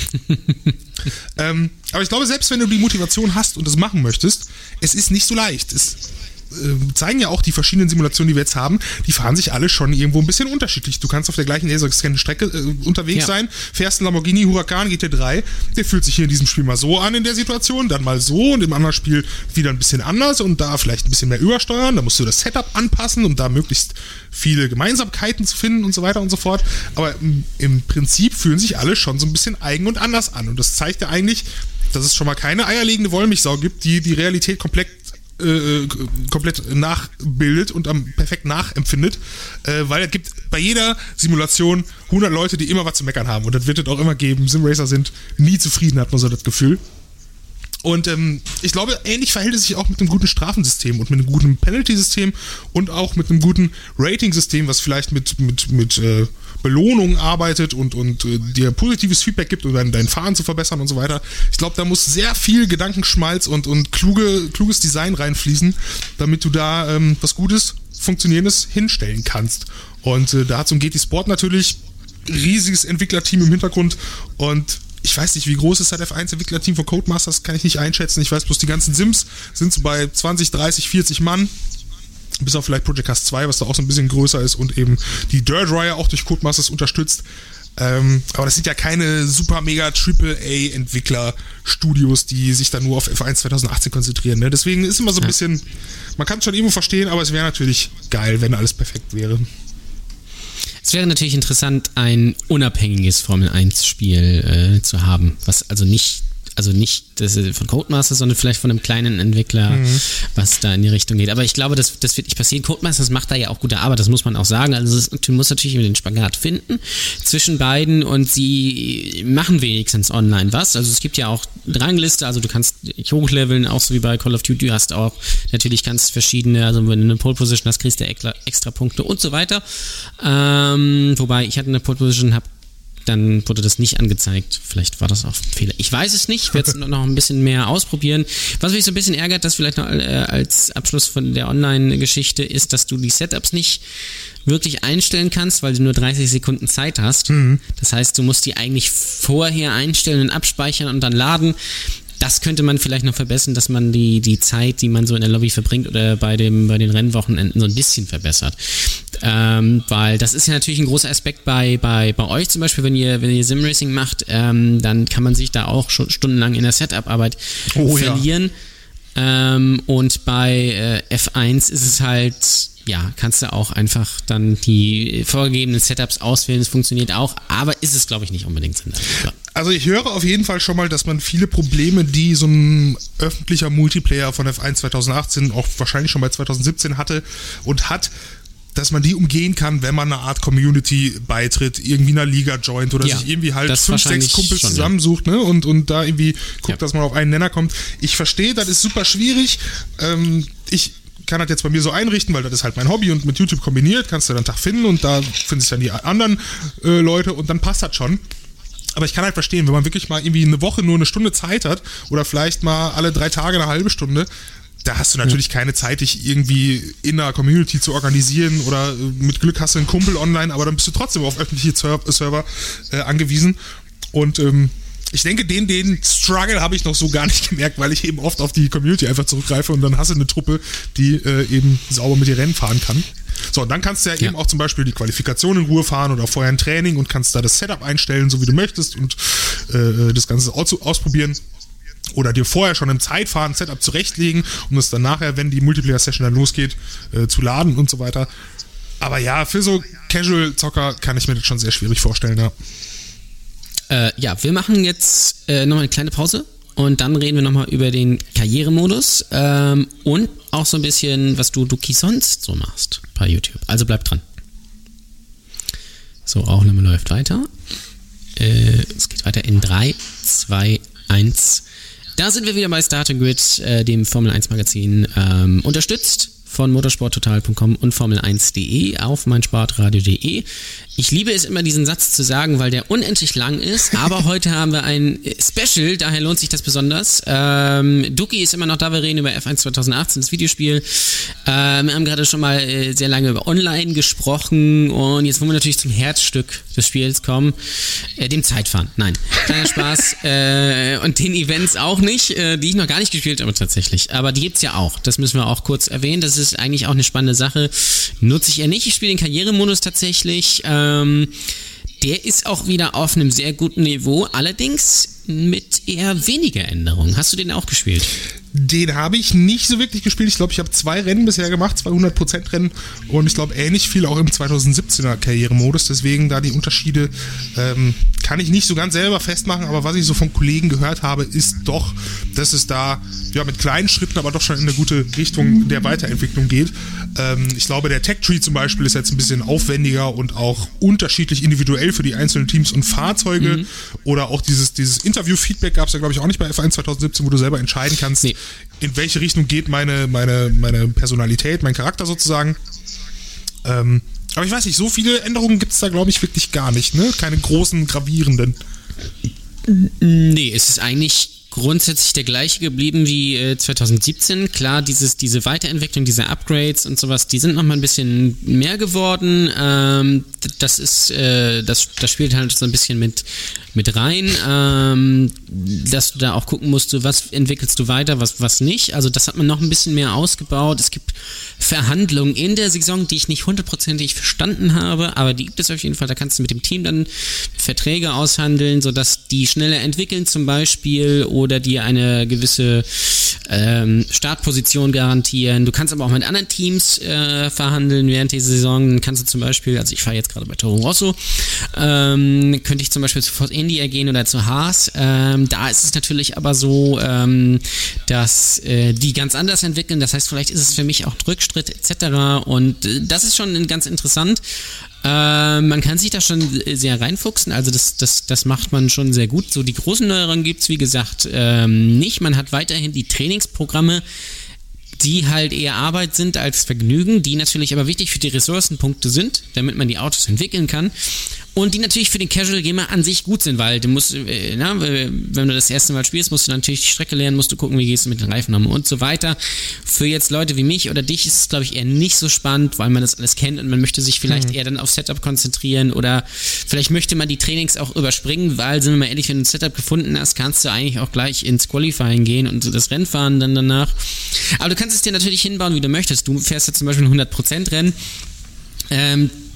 ähm, aber ich glaube, selbst wenn du die Motivation hast und das machen möchtest, es ist nicht so leicht. Es zeigen ja auch die verschiedenen Simulationen, die wir jetzt haben, die fahren sich alle schon irgendwo ein bisschen unterschiedlich. Du kannst auf der gleichen laserscannten Strecke äh, unterwegs ja. sein, fährst einen Lamborghini Huracan G T drei, der fühlt sich hier in diesem Spiel mal so an in der Situation, dann mal so und im anderen Spiel wieder ein bisschen anders und da vielleicht ein bisschen mehr übersteuern, da musst du das Setup anpassen, um da möglichst viele Gemeinsamkeiten zu finden und so weiter und so fort. Aber im, im Prinzip fühlen sich alle schon so ein bisschen eigen und anders an und das zeigt ja eigentlich, dass es schon mal keine eierlegende Wollmilchsau gibt, die die Realität komplett Äh, komplett nachbildet und am perfekt nachempfindet, äh, weil es gibt bei jeder Simulation hundert Leute, die immer was zu meckern haben und das wird es auch immer geben. Simracer sind nie zufrieden, hat man so das Gefühl. Und ähm, ich glaube, ähnlich verhält es sich auch mit einem guten Strafensystem und mit einem guten Penalty-System und auch mit einem guten Rating-System, was vielleicht mit, mit, mit äh, Belohnungen arbeitet und, und äh, dir positives Feedback gibt, um dein, dein Fahren zu verbessern und so weiter. Ich glaube, da muss sehr viel Gedankenschmalz und, und kluge, kluges Design reinfließen, damit du da ähm, was Gutes, Funktionierendes hinstellen kannst. Und äh, da hat so ein G T Sport natürlich riesiges Entwicklerteam im Hintergrund und ich weiß nicht, wie groß ist das F eins Entwicklerteam von Codemasters, kann ich nicht einschätzen. Ich weiß bloß, die ganzen Sims sind so bei zwanzig, dreißig, vierzig Mann. Bis auf vielleicht Project Cars zwei, was da auch so ein bisschen größer ist und eben die Dirt Ryer auch durch Codemasters unterstützt. Ähm, aber das sind ja keine super mega Triple A Entwickler-Studios, die sich dann nur auf F eins zwanzig achtzehn konzentrieren. Ne? Deswegen ist immer so ein bisschen, man kann es schon irgendwo verstehen, aber es wäre natürlich geil, wenn alles perfekt wäre. Es wäre natürlich interessant, ein unabhängiges Formel eins Spiel äh, zu haben, was also nicht, also nicht das von Codemasters, sondern vielleicht von einem kleinen Entwickler, mhm. was da in die Richtung geht. Aber ich glaube, das, das wird nicht passieren. Codemasters macht da ja auch gute Arbeit, das muss man auch sagen. Also es, du musst natürlich den Spagat finden zwischen beiden und sie machen wenigstens online was. Also es gibt ja auch Rangliste, also du kannst hochleveln, auch so wie bei Call of Duty. Du hast auch, natürlich kannst verschiedene, also wenn du eine Pole Position hast, kriegst du extra, extra Punkte und so weiter. Ähm, wobei ich hatte eine Pole Position, habe dann wurde das nicht angezeigt. Vielleicht war das auch ein Fehler. Ich weiß es nicht. Ich werde es noch ein bisschen mehr ausprobieren. Was mich so ein bisschen ärgert, das vielleicht noch als Abschluss von der Online-Geschichte ist, dass du die Setups nicht wirklich einstellen kannst, weil du nur dreißig Sekunden Zeit hast. Mhm. Das heißt, du musst die eigentlich vorher einstellen und abspeichern und dann laden. Das könnte man vielleicht noch verbessern, dass man die, die Zeit, die man so in der Lobby verbringt oder bei, dem, bei den Rennwochenenden so ein bisschen verbessert. Ähm, weil das ist ja natürlich ein großer Aspekt bei, bei, bei euch zum Beispiel, wenn ihr, wenn ihr Simracing macht, ähm, dann kann man sich da auch schon stundenlang in der Setup-Arbeit oh, verlieren. Ja. Ähm, und bei äh, F eins ist es halt, ja, kannst du auch einfach dann die vorgegebenen Setups auswählen, es funktioniert auch, aber ist es, glaube ich, nicht unbedingt sinnvoll. Also ich höre auf jeden Fall schon mal, dass man viele Probleme, die so ein öffentlicher Multiplayer von F eins zwanzig achtzehn auch wahrscheinlich schon bei zwanzig siebzehn hatte und hat, dass man die umgehen kann, wenn man eine Art Community beitritt, irgendwie einer Liga joint oder ja, sich irgendwie halt fünf, sechs Kumpels schon, zusammensucht, ja. ne, und, und da irgendwie guckt, ja. dass man auf einen Nenner kommt. Ich verstehe, das ist super schwierig. Ähm, ich kann das jetzt bei mir so einrichten, weil das ist halt mein Hobby und mit YouTube kombiniert, kannst du dann einen Tag finden und da finden sich dann die anderen äh, Leute und dann passt das schon. Aber ich kann halt verstehen, wenn man wirklich mal irgendwie eine Woche nur eine Stunde Zeit hat oder vielleicht mal alle drei Tage eine halbe Stunde, da hast du natürlich ja. keine Zeit, dich irgendwie in einer Community zu organisieren oder mit Glück hast du einen Kumpel online, aber dann bist du trotzdem auf öffentliche Server äh, angewiesen. Und ähm, ich denke, den, den Struggle habe ich noch so gar nicht gemerkt, weil ich eben oft auf die Community einfach zurückgreife und dann hast du eine Truppe, die äh, eben sauber mit dir Rennen fahren kann. So, und dann kannst du ja, ja eben auch zum Beispiel die Qualifikation in Ruhe fahren oder vorher ein Training und kannst da das Setup einstellen, so wie du möchtest und äh, das Ganze aus- ausprobieren. Oder dir vorher schon im Zeitfahren ein Setup zurechtlegen, um das dann nachher, wenn die Multiplayer-Session dann losgeht, äh, zu laden und so weiter. Aber ja, für so Casual-Zocker kann ich mir das schon sehr schwierig vorstellen, ja. Äh, ja, wir machen jetzt äh, nochmal eine kleine Pause und dann reden wir nochmal über den Karrieremodus ähm, und auch so ein bisschen, was du Duki sonst so machst bei YouTube. Also bleib dran. So, Aufnahme läuft weiter. Äh, es geht weiter in drei, zwei, eins. Da sind wir wieder bei Start and Grid, äh, dem Formel eins Magazin, ähm, unterstützt von motorsport total punkt com und formel eins punkt de auf meinsportradio punkt de. Ich liebe es immer, diesen Satz zu sagen, weil der unendlich lang ist, aber heute haben wir ein Special, daher lohnt sich das besonders. Ähm, Duki ist immer noch da, wir reden über F eins zwanzig achtzehn, das Videospiel. Ähm, wir haben gerade schon mal äh, sehr lange über Online gesprochen und jetzt wollen wir natürlich zum Herzstück des Spiels kommen, äh, dem Zeitfahren. Nein, kleiner Spaß. äh, und den Events auch nicht, äh, die ich noch gar nicht gespielt habe tatsächlich. Aber die gibt's ja auch, das müssen wir auch kurz erwähnen. Das ist eigentlich auch eine spannende Sache. Nutze ich eher nicht, ich spiele den Karrieremodus tatsächlich. Ähm, der ist auch wieder auf einem sehr guten Niveau, allerdings mit eher weniger Änderungen. Hast du den auch gespielt? Den habe ich nicht so wirklich gespielt. Ich glaube, ich habe zwei Rennen bisher gemacht, zwei hundert Prozent Rennen und ich glaube ähnlich viel auch im zwanzig siebzehner Karrieremodus. Deswegen da die Unterschiede ähm, kann ich nicht so ganz selber festmachen, aber was ich so von Kollegen gehört habe, ist doch, dass es da ja mit kleinen Schritten, aber doch schon in eine gute Richtung der Weiterentwicklung geht. Ähm, ich glaube, der Tech-Tree zum Beispiel ist jetzt ein bisschen aufwendiger und auch unterschiedlich individuell für die einzelnen Teams und Fahrzeuge. Mhm. Oder auch dieses, dieses Interview-Feedback gab es ja, glaube ich, auch nicht bei F eins zwanzig siebzehn, wo du selber entscheiden kannst, nee. in welche Richtung geht meine, meine, meine Personalität, mein Charakter sozusagen. Ähm, aber ich weiß nicht, so viele Änderungen gibt es da, glaube ich, wirklich gar nicht, ne? Keine großen, gravierenden. Nee, es ist eigentlich grundsätzlich der gleiche geblieben wie äh, zwanzig siebzehn. Klar, dieses, diese Weiterentwicklung, diese Upgrades und sowas, die sind nochmal ein bisschen mehr geworden. Ähm, das ist, äh, das, das spielt halt so ein bisschen mit, mit rein, ähm, dass du da auch gucken musst, du, was entwickelst du weiter, was, was nicht. Also das hat man noch ein bisschen mehr ausgebaut. Es gibt Verhandlungen in der Saison, die ich nicht hundertprozentig verstanden habe, aber die gibt es auf jeden Fall. Da kannst du mit dem Team dann Verträge aushandeln, sodass die schneller entwickeln zum Beispiel oder dir eine gewisse ähm, Startposition garantieren. Du kannst aber auch mit anderen Teams äh, verhandeln während der Saison. Dann kannst du zum Beispiel, also ich fahre jetzt gerade bei Toro Rosso, ähm, könnte ich zum Beispiel zu Force India gehen oder zu Haas. Ähm, da ist es natürlich aber so, ähm, dass äh, die ganz anders entwickeln. Das heißt, vielleicht ist es für mich auch ein Rückschritt et cetera. Und äh, das ist schon ganz interessant. Äh, man kann sich da schon sehr reinfuchsen, also das, das, das macht man schon sehr gut. So die großen Neuerungen gibt's wie gesagt ähm, nicht. Man hat weiterhin die Trainingsprogramme, die halt eher Arbeit sind als Vergnügen, die natürlich aber wichtig für die Ressourcenpunkte sind, damit man die Autos entwickeln kann. Und die natürlich für den Casual Gamer an sich gut sind, weil du musst, äh, na, wenn du das erste Mal spielst, musst du natürlich die Strecke lernen, musst du gucken, wie gehst du mit den Reifen um und so weiter. Für jetzt Leute wie mich oder dich ist es, glaube ich, eher nicht so spannend, weil man das alles kennt und man möchte sich vielleicht mhm. eher dann auf Setup konzentrieren oder vielleicht möchte man die Trainings auch überspringen, weil, sind wir mal ehrlich, wenn du ein Setup gefunden hast, kannst du eigentlich auch gleich ins Qualifying gehen und das Rennen fahren dann danach. Aber du kannst es dir natürlich hinbauen, wie du möchtest. Du fährst jetzt zum Beispiel ein hundert Prozent Rennen, ähm,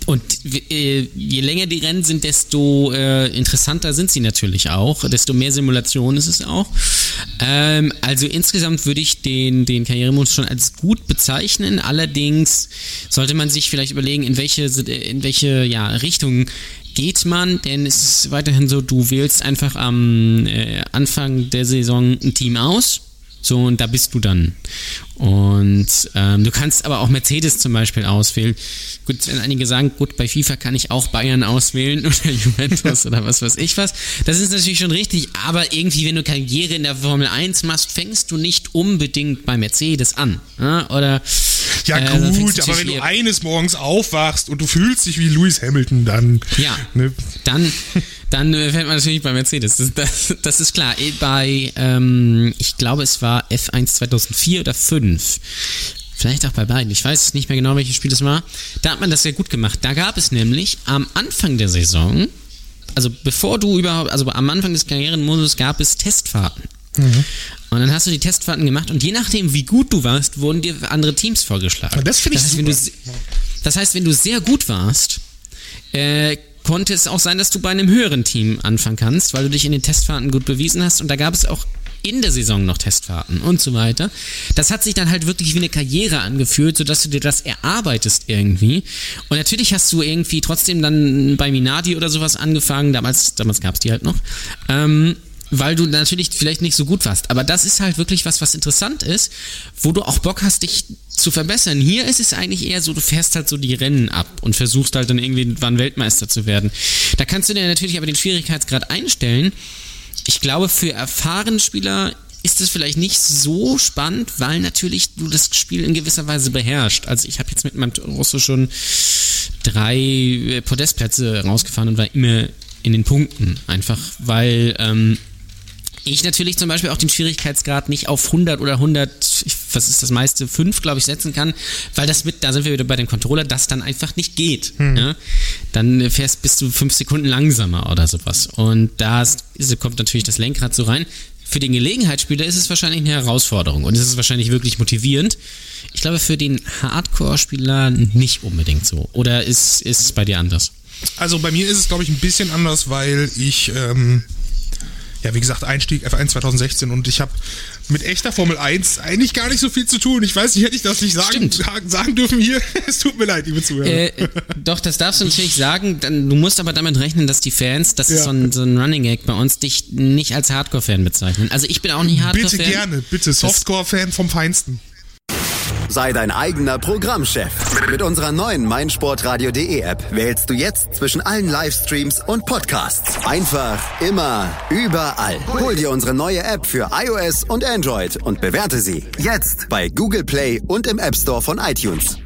Und äh, je länger die Rennen sind, desto äh, interessanter sind sie natürlich auch, desto mehr Simulation ist es auch. Ähm, also insgesamt würde ich den, den Karrieremodus schon als gut bezeichnen, allerdings sollte man sich vielleicht überlegen, in welche, in welche ja, Richtung geht man, denn es ist weiterhin so, du wählst einfach am äh, Anfang der Saison ein Team aus. So, und da bist du dann. Und ähm, du kannst aber auch Mercedes zum Beispiel auswählen. Gut, wenn einige sagen, gut, bei FIFA kann ich auch Bayern auswählen oder Juventus oder was weiß ich was. Das ist natürlich schon richtig, aber irgendwie, wenn du Karriere in der Formel eins machst, fängst du nicht unbedingt bei Mercedes an. Ja? Oder ja äh, gut, aber wenn du eines Morgens aufwachst und du fühlst dich wie Lewis Hamilton, dann... Ja, ne? dann... Dann fällt man natürlich bei Mercedes, das, das, das ist klar. Bei, ähm, ich glaube, es war F eins zweitausendvier oder fünf. Vielleicht auch bei beiden. Ich weiß nicht mehr genau, welches Spiel das war. Da hat man das sehr gut gemacht. Da gab es nämlich am Anfang der Saison, also bevor du überhaupt, also am Anfang des Karrierenmodus gab es Testfahrten. Mhm. Und dann hast du die Testfahrten gemacht und je nachdem, wie gut du warst, wurden dir andere Teams vorgeschlagen. Das finde ich das heißt, super. Wenn du, das heißt, wenn du sehr gut warst, äh, konnte es auch sein, dass du bei einem höheren Team anfangen kannst, weil du dich in den Testfahrten gut bewiesen hast und da gab es auch in der Saison noch Testfahrten und so weiter. Das hat sich dann halt wirklich wie eine Karriere angefühlt, sodass du dir das erarbeitest irgendwie. Und natürlich hast du irgendwie trotzdem dann bei Minardi oder sowas angefangen, damals, damals gab es die halt noch, ähm, weil du natürlich vielleicht nicht so gut warst. Aber das ist halt wirklich was, was interessant ist, wo du auch Bock hast, dich zu verbessern. Hier ist es eigentlich eher so, du fährst halt so die Rennen ab und versuchst halt dann irgendwann Weltmeister zu werden. Da kannst du dir natürlich aber den Schwierigkeitsgrad einstellen. Ich glaube, für erfahrene Spieler ist es vielleicht nicht so spannend, weil natürlich du das Spiel in gewisser Weise beherrschst. Also ich habe jetzt mit meinem Rosso schon drei Podestplätze rausgefahren und war immer in den Punkten. Einfach weil ähm, ich natürlich zum Beispiel auch den Schwierigkeitsgrad nicht auf hundert oder hundert, was ist das meiste, fünf, glaube ich, setzen kann, weil das mit, da sind wir wieder bei dem Controller, das dann einfach nicht geht. Hm. Ja? Dann fährst bis zu fünf Sekunden langsamer oder sowas. Und da ist, kommt natürlich das Lenkrad so rein. Für den Gelegenheitsspieler ist es wahrscheinlich eine Herausforderung und es ist wahrscheinlich wirklich motivierend. Ich glaube, für den Hardcore-Spieler nicht unbedingt so. Oder ist, ist es bei dir anders? Also bei mir ist es, glaube ich, ein bisschen anders, weil ich... Ähm Ja, wie gesagt, Einstieg F eins zweitausendsechzehn und ich habe mit echter Formel eins eigentlich gar nicht so viel zu tun. Ich weiß nicht, hätte ich das nicht sagen, sagen dürfen hier? Es tut mir leid, liebe Zuhörer. Äh, doch, das darfst du natürlich sagen. Dann, du musst aber damit rechnen, dass die Fans, das ja. ist so ein, so ein Running Gag bei uns, dich nicht als Hardcore-Fan bezeichnen. Also ich bin auch nicht Hardcore-Fan. Bitte gerne, bitte. Softcore-Fan vom Feinsten. Sei dein eigener Programmchef. Mit unserer neuen meinsportradio.de App wählst du jetzt zwischen allen Livestreams und Podcasts. Einfach, immer, überall. Hol dir unsere neue App für iOS und Android und bewerte sie jetzt bei Google Play und im App Store von iTunes.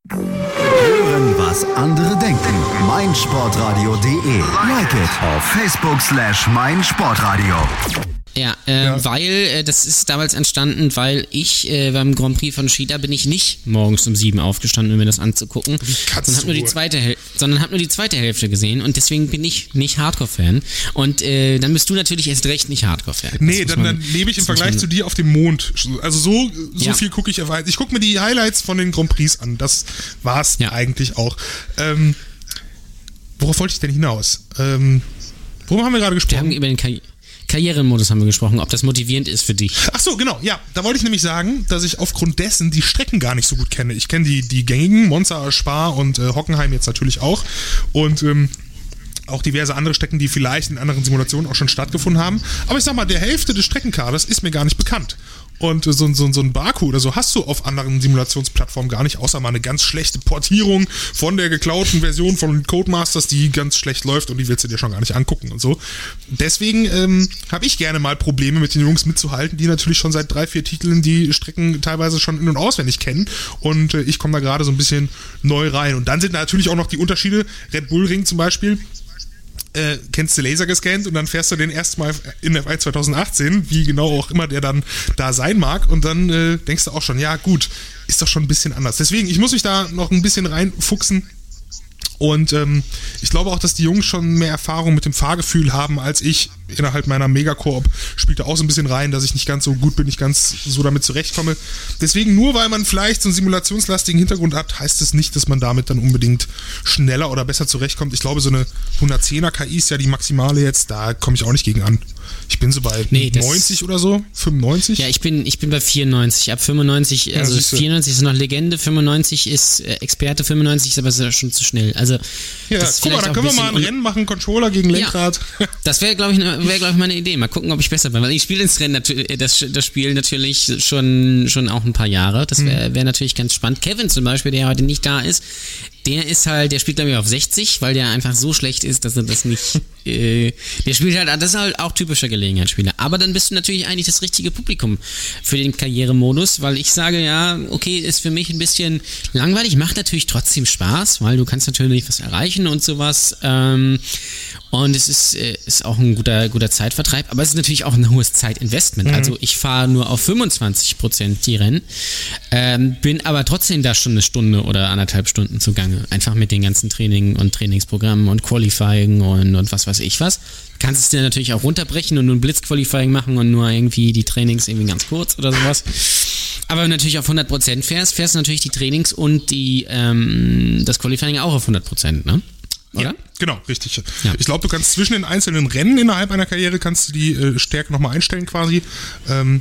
Hören, was andere denken. meinsportradio.de. Like it auf Facebook slash meinsportradio. Ja, äh, ja, weil, äh, das ist damals entstanden, weil ich äh, beim Grand Prix von China bin ich nicht morgens um sieben aufgestanden, um mir das anzugucken, sondern hab nur die zweite Häl- sondern hab nur die zweite Hälfte gesehen und deswegen bin ich nicht Hardcore-Fan und äh, dann bist du natürlich erst recht nicht Hardcore-Fan. Nee, dann, man, dann lebe ich im Vergleich zu dir auf dem Mond. Also so, so ja. viel gucke ich, ich gucke mir die Highlights von den Grand Prix an, das war's ja. eigentlich auch. Ähm, worauf wollte ich denn hinaus? Ähm, worüber haben wir gerade gesprochen? Wir haben über den Karriere Karrieremodus haben wir gesprochen, ob das motivierend ist für dich. Ach so, genau, ja. Da wollte ich nämlich sagen, dass ich aufgrund dessen die Strecken gar nicht so gut kenne. Ich kenne die, die gängigen, Monza, Spa und äh, Hockenheim jetzt natürlich auch. Und ähm, auch diverse andere Strecken, die vielleicht in anderen Simulationen auch schon stattgefunden haben. Aber ich sag mal, der Hälfte des Streckenkaders ist mir gar nicht bekannt. Und so, so, so ein Baku oder so hast du auf anderen Simulationsplattformen gar nicht, außer mal eine ganz schlechte Portierung von der geklauten Version von Codemasters, die ganz schlecht läuft und die willst du dir schon gar nicht angucken und so. Deswegen ähm, habe ich gerne mal Probleme mit den Jungs mitzuhalten, die natürlich schon seit drei, vier Titeln die Strecken teilweise schon in- und auswendig kennen und äh, ich komme da gerade so ein bisschen neu rein. Und dann sind natürlich auch noch die Unterschiede. Red Bull Ring zum Beispiel, Äh, kennst du Laser gescannt und dann fährst du den erstmal in F eins zweitausendachtzehn, wie genau auch immer der dann da sein mag und dann äh, denkst du auch schon, ja gut, ist doch schon ein bisschen anders. Deswegen, ich muss mich da noch ein bisschen reinfuchsen und ähm, ich glaube auch, dass die Jungs schon mehr Erfahrung mit dem Fahrgefühl haben als ich innerhalb meiner Megakoop spielt da auch so ein bisschen rein, dass ich nicht ganz so gut bin, nicht ganz so damit zurechtkomme. Deswegen, nur weil man vielleicht so einen simulationslastigen Hintergrund hat, heißt es nicht, dass man damit dann unbedingt schneller oder besser zurechtkommt. Ich glaube, so eine hundertzehner K I ist ja die maximale jetzt, da komme ich auch nicht gegen an. Ich bin so bei nee, neunzig oder so, fünfundneunzig. Ja, ich bin, ich bin bei vierundneunzig. Ab fünfundneunzig, ja, also vierundneunzig ist noch Legende, fünfundneunzig ist äh, Experte, fünfundneunzig ist aber schon zu schnell. Also, ja, guck mal, da können wir mal ein Rennen machen, Controller gegen Lenkrad. Ja, das wäre, glaube ich, wäre, glaube ich, meine Idee. Mal gucken, ob ich besser bin. Weil ich spiele ins Rennen das, das Spiel natürlich schon, schon auch ein paar Jahre. Das wäre wär natürlich ganz spannend. Kevin zum Beispiel, der heute nicht da ist, der ist halt, der spielt glaube ich auf sechzig, weil der einfach so schlecht ist, dass er das nicht, äh, der spielt halt, das ist halt auch typischer Gelegenheitsspieler. Aber dann bist du natürlich eigentlich das richtige Publikum für den Karrieremodus, weil ich sage, ja, okay, ist für mich ein bisschen langweilig, macht natürlich trotzdem Spaß, weil du kannst natürlich was erreichen und sowas, ähm, und es ist, äh, ist auch ein guter, guter Zeitvertreib, aber es ist natürlich auch ein hohes Zeitinvestment. Mhm. Also ich fahre nur auf fünfundzwanzig Prozent die Rennen, ähm, bin aber trotzdem da schon eine Stunde oder anderthalb Stunden zugange. Einfach mit den ganzen Training und Trainingsprogrammen und Qualifying und, und was weiß ich was. Kannst es dir natürlich auch runterbrechen und nur ein Blitz-Qualifying machen und nur irgendwie die Trainings irgendwie ganz kurz oder sowas. Aber wenn du natürlich auf hundert Prozent fährst, fährst du natürlich die Trainings und die, ähm, das Qualifying auch auf hundert Prozent, ne? Oder? Ja, genau, richtig. Ja. Ich glaube, du kannst zwischen den einzelnen Rennen innerhalb einer Karriere kannst du die äh, Stärke nochmal einstellen quasi. Ähm,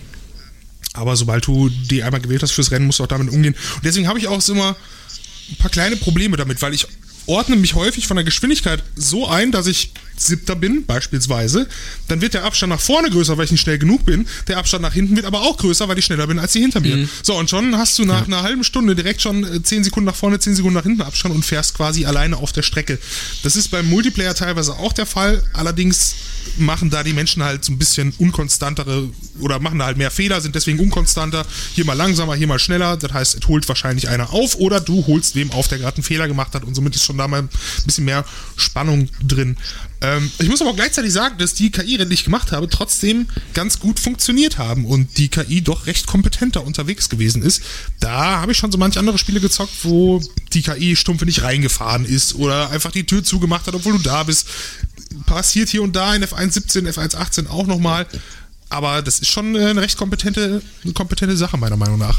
aber sobald du die einmal gewählt hast fürs Rennen, musst du auch damit umgehen. Und deswegen habe ich auch immer ein paar kleine Probleme damit, weil ich ordne mich häufig von der Geschwindigkeit so ein, dass ich Siebter bin, beispielsweise. Dann wird der Abstand nach vorne größer, weil ich nicht schnell genug bin. Der Abstand nach hinten wird aber auch größer, weil ich schneller bin als die hinter mir. Mhm. So, und schon hast du nach ja. einer halben Stunde direkt schon zehn Sekunden nach vorne, zehn Sekunden nach hinten Abstand und fährst quasi alleine auf der Strecke. Das ist beim Multiplayer teilweise auch der Fall. Allerdings machen da die Menschen halt so ein bisschen unkonstantere oder machen da halt mehr Fehler, sind deswegen unkonstanter. Hier mal langsamer, hier mal schneller. Das heißt, es holt wahrscheinlich einer auf oder du holst wem auf, der gerade einen Fehler gemacht hat und somit ist schon da mal ein bisschen mehr Spannung drin. Ähm, ich muss aber auch gleichzeitig sagen, dass die K I-Rennen, die ich gemacht habe, trotzdem ganz gut funktioniert haben und die K I doch recht kompetenter unterwegs gewesen ist. Da habe ich schon so manche andere Spiele gezockt, wo die K I stumpf nicht reingefahren ist oder einfach die Tür zugemacht hat, obwohl du da bist. Passiert hier und da in F eins siebzehn, F eins achtzehn auch nochmal. Aber das ist schon eine recht kompetente, eine kompetente Sache, meiner Meinung nach.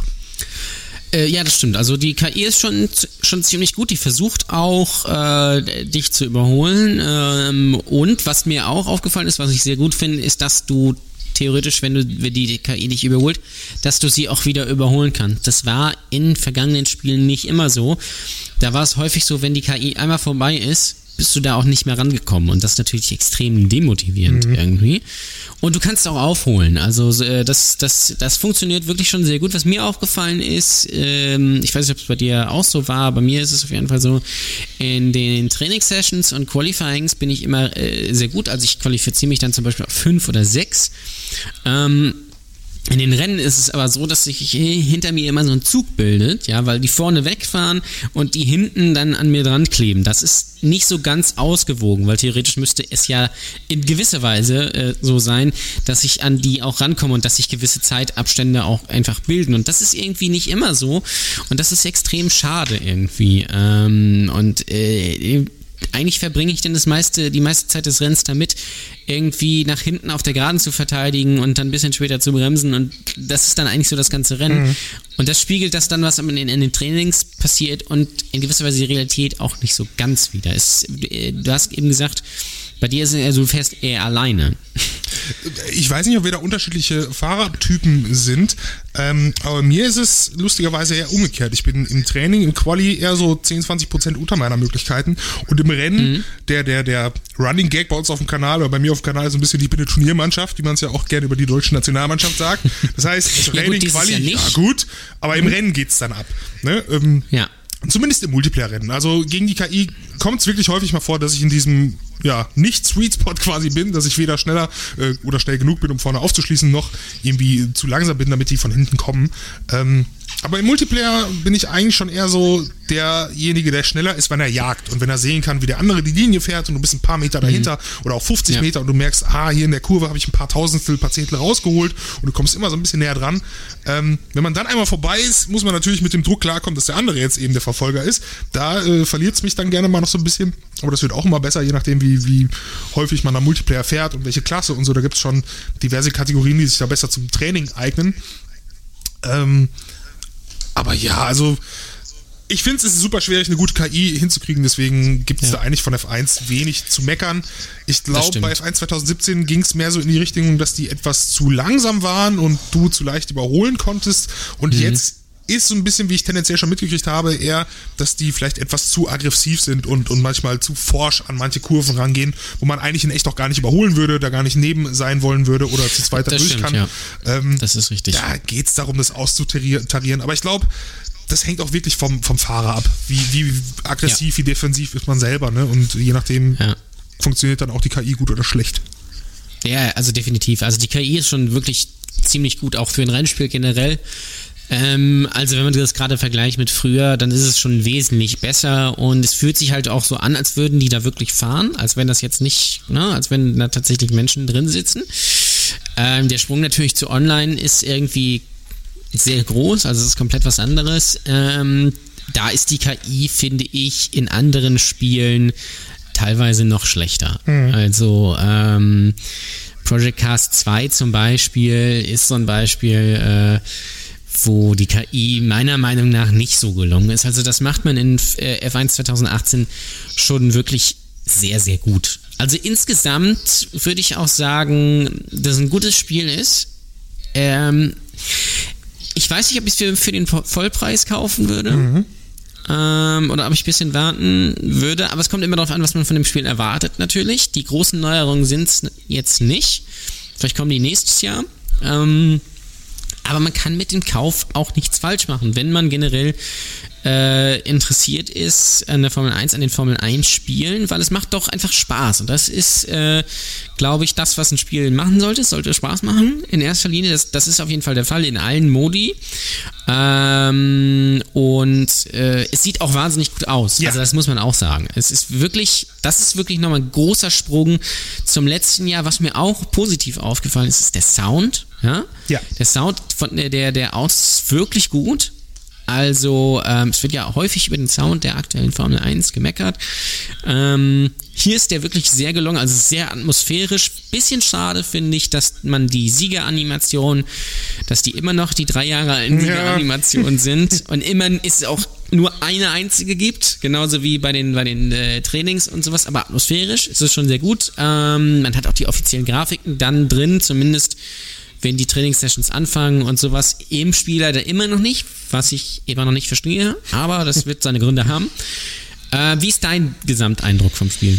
Ja, das stimmt. Also die K I ist schon, schon ziemlich gut. Die versucht auch, äh, dich zu überholen. Ähm, und was mir auch aufgefallen ist, was ich sehr gut finde, ist, dass du theoretisch, wenn du wenn die K I dich überholt, dass du sie auch wieder überholen kannst. Das war in vergangenen Spielen nicht immer so. Da war es häufig so, wenn die K I einmal vorbei ist, bist du da auch nicht mehr rangekommen und das ist natürlich extrem demotivierend mhm. irgendwie. Und du kannst auch aufholen, also das, das, das funktioniert wirklich schon sehr gut. Was mir aufgefallen ist, ähm, ich weiß nicht, ob es bei dir auch so war, bei mir ist es auf jeden Fall so, in den Trainingssessions und Qualifyings bin ich immer äh, sehr gut, also ich qualifiziere mich dann zum Beispiel auf fünf oder sechs. Ähm, In den Rennen ist es aber so, dass sich hinter mir immer so ein Zug bildet, ja, weil die vorne wegfahren und die hinten dann an mir dran kleben. Das ist nicht so ganz ausgewogen, weil theoretisch müsste es ja in gewisser Weise äh, so sein, dass ich an die auch rankomme und dass sich gewisse Zeitabstände auch einfach bilden. Und das ist irgendwie nicht immer so und das ist extrem schade irgendwie. Ähm, und äh, eigentlich verbringe ich dann das meiste, die meiste Zeit des Rennens damit, irgendwie nach hinten auf der Geraden zu verteidigen und dann ein bisschen später zu bremsen und das ist dann eigentlich so das ganze Rennen. Mhm. Und das spiegelt das dann, was in, in den Trainings passiert und in gewisser Weise die Realität auch nicht so ganz wider. Es, du hast eben gesagt, bei dir ist es, also du fährst eher alleine. Ich weiß nicht, ob wir da unterschiedliche Fahrertypen sind, ähm, aber mir ist es lustigerweise eher umgekehrt. Ich bin im Training, im Quali eher so zehn, zwanzig Prozent unter meiner Möglichkeiten und im Rennen, mhm. der, der, der Running Gag bei uns auf dem Kanal oder bei mir auf dem Kanal ist so ein bisschen, ich bin eine Turniermannschaft, wie man es ja auch gerne über die deutsche Nationalmannschaft sagt. Das heißt, Training, ja, gut, Quali, ja, ja gut, aber im mhm. Rennen geht's dann ab. Ne? Ähm, ja. Zumindest im Multiplayer-Rennen. Also gegen die K I kommt es wirklich häufig mal vor, dass ich in diesem ja nicht Sweet Spot quasi bin, dass ich weder schneller äh, oder schnell genug bin, um vorne aufzuschließen, noch irgendwie zu langsam bin, damit die von hinten kommen. Ähm, aber im Multiplayer bin ich eigentlich schon eher so derjenige, der schneller ist, wenn er jagt und wenn er sehen kann, wie der andere die Linie fährt und du bist ein paar Meter dahinter mhm. oder auch fünfzig ja. Meter und du merkst, ah, hier in der Kurve habe ich ein paar Tausendstel, paar Zehntel rausgeholt und du kommst immer so ein bisschen näher dran. Ähm, wenn man dann einmal vorbei ist, muss man natürlich mit dem Druck klarkommen, dass der andere jetzt eben der Verfolger ist. Da äh, verliert es mich dann gerne mal noch so ein bisschen, aber das wird auch immer besser, je nachdem, wie, wie häufig man am Multiplayer fährt und welche Klasse und so. Da gibt es schon diverse Kategorien, die sich da besser zum Training eignen. Ähm, aber ja, also ich finde, es ist super schwierig, eine gute K I hinzukriegen, deswegen gibt es ja. da eigentlich von F eins wenig zu meckern. Ich glaube, bei F eins zwanzig siebzehn ging es mehr so in die Richtung, dass die etwas zu langsam waren und du zu leicht überholen konntest. Und mhm. jetzt ist so ein bisschen, wie ich tendenziell schon mitgekriegt habe, eher, dass die vielleicht etwas zu aggressiv sind und, und manchmal zu forsch an manche Kurven rangehen, wo man eigentlich in echt auch gar nicht überholen würde, da gar nicht neben sein wollen würde oder zu zweit da durch stimmt, kann. Ja. Ähm, das ist richtig. Da geht es darum, das auszutarieren. Aber ich glaube, das hängt auch wirklich vom, vom Fahrer ab. Wie, wie aggressiv, ja. wie defensiv ist man selber, ne? Und je nachdem ja. funktioniert dann auch die K I gut oder schlecht. Ja, also definitiv. Also die K I ist schon wirklich ziemlich gut, auch für ein Rennspiel generell. Ähm, also wenn man das gerade vergleicht mit früher, dann ist es schon wesentlich besser und es fühlt sich halt auch so an, als würden die da wirklich fahren, als wenn das jetzt nicht, ne, als wenn da tatsächlich Menschen drin sitzen. Ähm, der Sprung natürlich zu Online ist irgendwie sehr groß, also es ist komplett was anderes. Ähm, da ist die K I, finde ich, in anderen Spielen teilweise noch schlechter. Mhm. Also ähm, Project Cars zwei zum Beispiel ist so ein Beispiel, äh, wo die K I meiner Meinung nach nicht so gelungen ist. Also das macht man in F eins zwanzig achtzehn schon wirklich sehr, sehr gut. Also insgesamt würde ich auch sagen, dass es ein gutes Spiel ist. Ähm, ich weiß nicht, ob ich es für, für den Vollpreis kaufen würde. Mhm. Ähm, oder ob ich ein bisschen warten würde. Aber es kommt immer darauf an, was man von dem Spiel erwartet natürlich. Die großen Neuerungen sind es jetzt nicht. Vielleicht kommen die nächstes Jahr. Ähm, aber man kann mit dem Kauf auch nichts falsch machen, wenn man generell äh, interessiert ist an der Formel eins, an den Formel eins Spielen, weil es macht doch einfach Spaß. Und das ist, äh, glaube ich, das, was ein Spiel machen sollte. Es sollte Spaß machen, in erster Linie. Das, das ist auf jeden Fall der Fall in allen Modi. Ähm, und äh, es sieht auch wahnsinnig gut aus. Ja. Also das muss man auch sagen. Es ist wirklich, das ist wirklich nochmal ein großer Sprung zum letzten Jahr. Was mir auch positiv aufgefallen ist, ist der Sound. Ja? Ja. Der Sound von der, der, der Autos ist wirklich gut. Also ähm, es wird ja häufig über den Sound der aktuellen Formel eins gemeckert. Ähm, hier ist der wirklich sehr gelungen, also sehr atmosphärisch. Bisschen schade finde ich, dass man die Siegeranimation, dass die immer noch die drei Jahre alten Siegeranimationen ja. sind und immer ist auch nur eine einzige gibt, genauso wie bei den, bei den äh, Trainings und sowas, aber atmosphärisch ist es schon sehr gut. Ähm, man hat auch die offiziellen Grafiken dann drin, zumindest wenn die Trainingssessions anfangen und sowas, im Spiel leider immer noch nicht, was ich immer noch nicht verstehe, aber das wird seine Gründe haben. Äh, wie ist dein Gesamteindruck vom Spiel?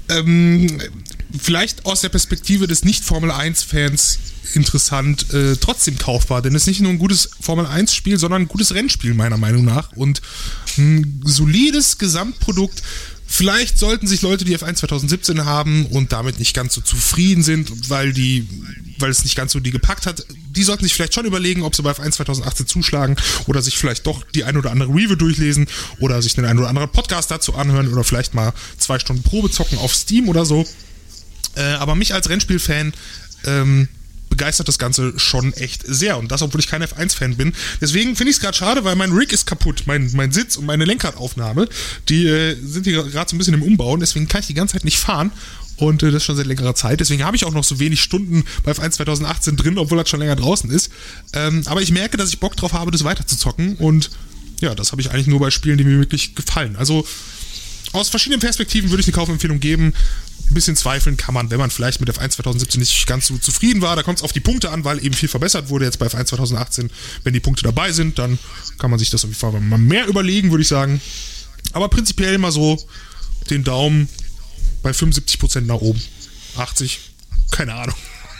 Ähm, vielleicht aus der Perspektive des Nicht-Formel eins Fans interessant, äh, trotzdem kaufbar, denn es ist nicht nur ein gutes Formel eins Spiel, sondern ein gutes Rennspiel meiner Meinung nach und ein solides Gesamtprodukt. Vielleicht sollten sich Leute, die F eins zwanzig siebzehn haben und damit nicht ganz so zufrieden sind, weil die, weil es nicht ganz so die gepackt hat, die sollten sich vielleicht schon überlegen, ob sie bei F eins zwanzig achtzehn zuschlagen oder sich vielleicht doch die ein oder andere Review durchlesen oder sich den ein oder anderen Podcast dazu anhören oder vielleicht mal zwei Stunden Probe zocken auf Steam oder so. Äh, aber mich als Rennspielfan ähm, begeistert das Ganze schon echt sehr. Und das, obwohl ich kein F eins Fan bin. Deswegen finde ich es gerade schade, weil mein Rig ist kaputt. Mein, mein Sitz und meine Lenkradaufnahme, die äh, sind hier gerade so ein bisschen im Umbauen. Deswegen kann ich die ganze Zeit nicht fahren. Und äh, das schon seit längerer Zeit. Deswegen habe ich auch noch so wenig Stunden bei F eins zwanzig achtzehn drin, obwohl das schon länger draußen ist. Ähm, aber ich merke, dass ich Bock drauf habe, das weiter zu zocken. Und ja, das habe ich eigentlich nur bei Spielen, die mir wirklich gefallen. Also aus verschiedenen Perspektiven würde ich eine Kaufempfehlung geben. Ein bisschen zweifeln kann man, wenn man vielleicht mit F eins zwanzig siebzehn nicht ganz so zufrieden war. Da kommt es auf die Punkte an, weil eben viel verbessert wurde jetzt bei F eins zwanzig achtzehn. Wenn die Punkte dabei sind, dann kann man sich das auf jeden Fall mal mehr überlegen, würde ich sagen. Aber prinzipiell mal so den Daumen bei fünfundsiebzig Prozent nach oben. achtzig, keine Ahnung.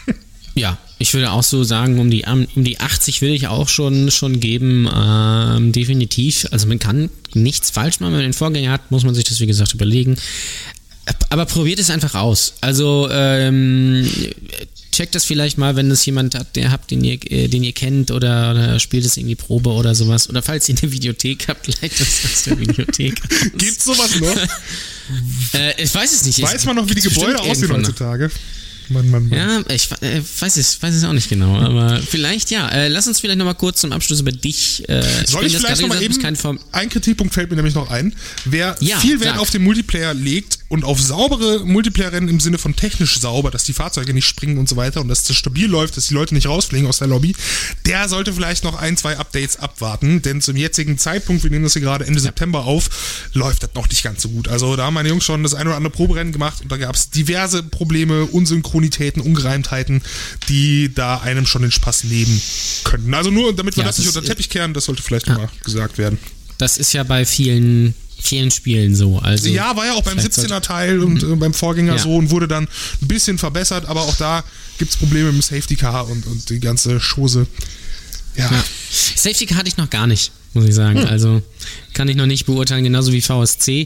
Ja, ich würde auch so sagen, um die, um die achtzig will ich auch schon, schon geben, ähm, definitiv. Also man kann nichts falsch machen, wenn man den Vorgänger hat, muss man sich das wie gesagt überlegen. Aber probiert es einfach aus. Also ähm, checkt das vielleicht mal, wenn es jemand hat, der habt, den ihr, äh, den ihr kennt oder, oder spielt es irgendwie Probe oder sowas. Oder falls ihr eine Videothek habt, leitet das aus der Videothek. Gibt's sowas noch? äh, ich weiß es nicht. Weiß man noch, wie die Gebäude aussehen heutzutage? Mann, Mann, Mann. Ja, ich äh, weiß, es, weiß es auch nicht genau, aber vielleicht ja. Äh, lass uns vielleicht nochmal kurz zum Abschluss über dich äh, Soll ich vielleicht nochmal eben, kein Form- ein Kritikpunkt fällt mir nämlich noch ein. Wer ja, viel Wert sag. auf den Multiplayer legt und auf saubere Multiplayer-Rennen im Sinne von technisch sauber, dass die Fahrzeuge nicht springen und so weiter und dass das stabil läuft, dass die Leute nicht rausfliegen aus der Lobby, der sollte vielleicht noch ein, zwei Updates abwarten, denn zum jetzigen Zeitpunkt, wir nehmen das hier gerade Ende ja. September auf, läuft das noch nicht ganz so gut. Also da haben meine Jungs schon das ein oder andere Proberennen gemacht und da gab es diverse Probleme, Unsynchronitäten, Ungereimtheiten, die da einem schon den Spaß nehmen könnten. Also nur, damit wir ja, das nicht unter den Teppich kehren, das sollte vielleicht ja. mal gesagt werden. Das ist ja bei vielen vielen Spielen so. Also ja, war ja auch beim siebzehner Teil und äh, beim Vorgänger ja. so und wurde dann ein bisschen verbessert, aber auch da gibt es Probleme mit dem Safety Car und, und die ganze Chose. Ja. ja. Safety Car hatte ich noch gar nicht, muss ich sagen. Hm. Also kann ich noch nicht beurteilen, genauso wie V S C.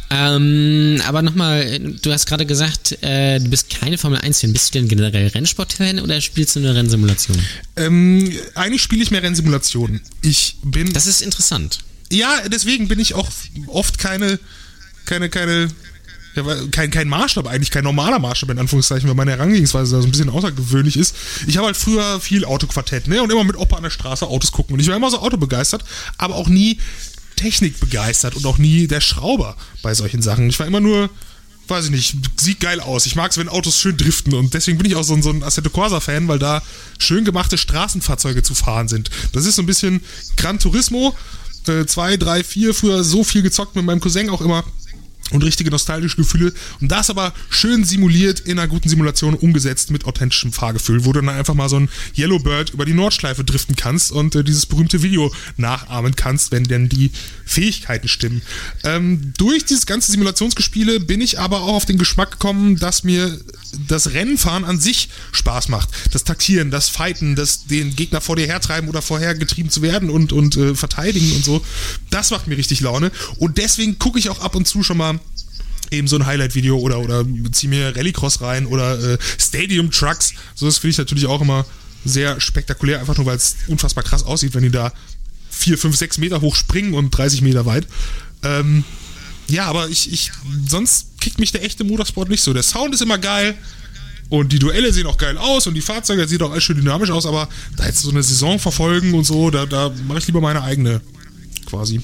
Ähm, aber nochmal, du hast gerade gesagt, äh, du bist keine Formel eins Fan. Bist du denn generell Rennsport-Fan oder spielst du eine Rennsimulation? Ähm, eigentlich spiele ich mehr Rennsimulationen. Ich bin... Das ist interessant. Ja, deswegen bin ich auch oft keine, keine, keine, ja, kein, kein Maßstab, eigentlich kein normaler Maßstab in Anführungszeichen, weil meine Herangehensweise da so ein bisschen außergewöhnlich ist. Ich habe halt früher viel Autoquartett, ne, und immer mit Opa an der Straße Autos gucken und ich war immer so autobegeistert, aber auch nie Technik begeistert und auch nie der Schrauber bei solchen Sachen. Ich war immer nur, weiß ich nicht, sieht geil aus. Ich mag es, wenn Autos schön driften und deswegen bin ich auch so ein, so ein Assetto Corsa-Fan, weil da schön gemachte Straßenfahrzeuge zu fahren sind. Das ist so ein bisschen Gran Turismo, zwei, drei, vier, früher so viel gezockt mit meinem Cousin auch immer und richtige nostalgische Gefühle und das aber schön simuliert in einer guten Simulation umgesetzt mit authentischem Fahrgefühl, wo du dann einfach mal so ein Yellowbird über die Nordschleife driften kannst und äh, dieses berühmte Video nachahmen kannst, wenn denn die Fähigkeiten stimmen. Ähm, durch dieses ganze Simulationsgespiele bin ich aber auch auf den Geschmack gekommen, dass mir das Rennenfahren an sich Spaß macht. Das Taktieren, das Fighten, das den Gegner vor dir hertreiben oder vorher getrieben zu werden und, und äh, verteidigen und so, das macht mir richtig Laune und deswegen gucke ich auch ab und zu schon mal eben so ein Highlight-Video oder, oder zieh mir Rallycross rein oder äh, Stadium Trucks. So, das finde ich natürlich auch immer sehr spektakulär, einfach nur, weil es unfassbar krass aussieht, wenn die da vier, fünf, sechs Meter hoch springen und dreißig Meter weit. Ähm, ja, aber ich, ich, sonst kickt mich der echte Motorsport nicht so. Der Sound ist immer geil und die Duelle sehen auch geil aus und die Fahrzeuge sehen auch alles schön dynamisch aus, aber da jetzt so eine Saison verfolgen und so, da, da mache ich lieber meine eigene quasi.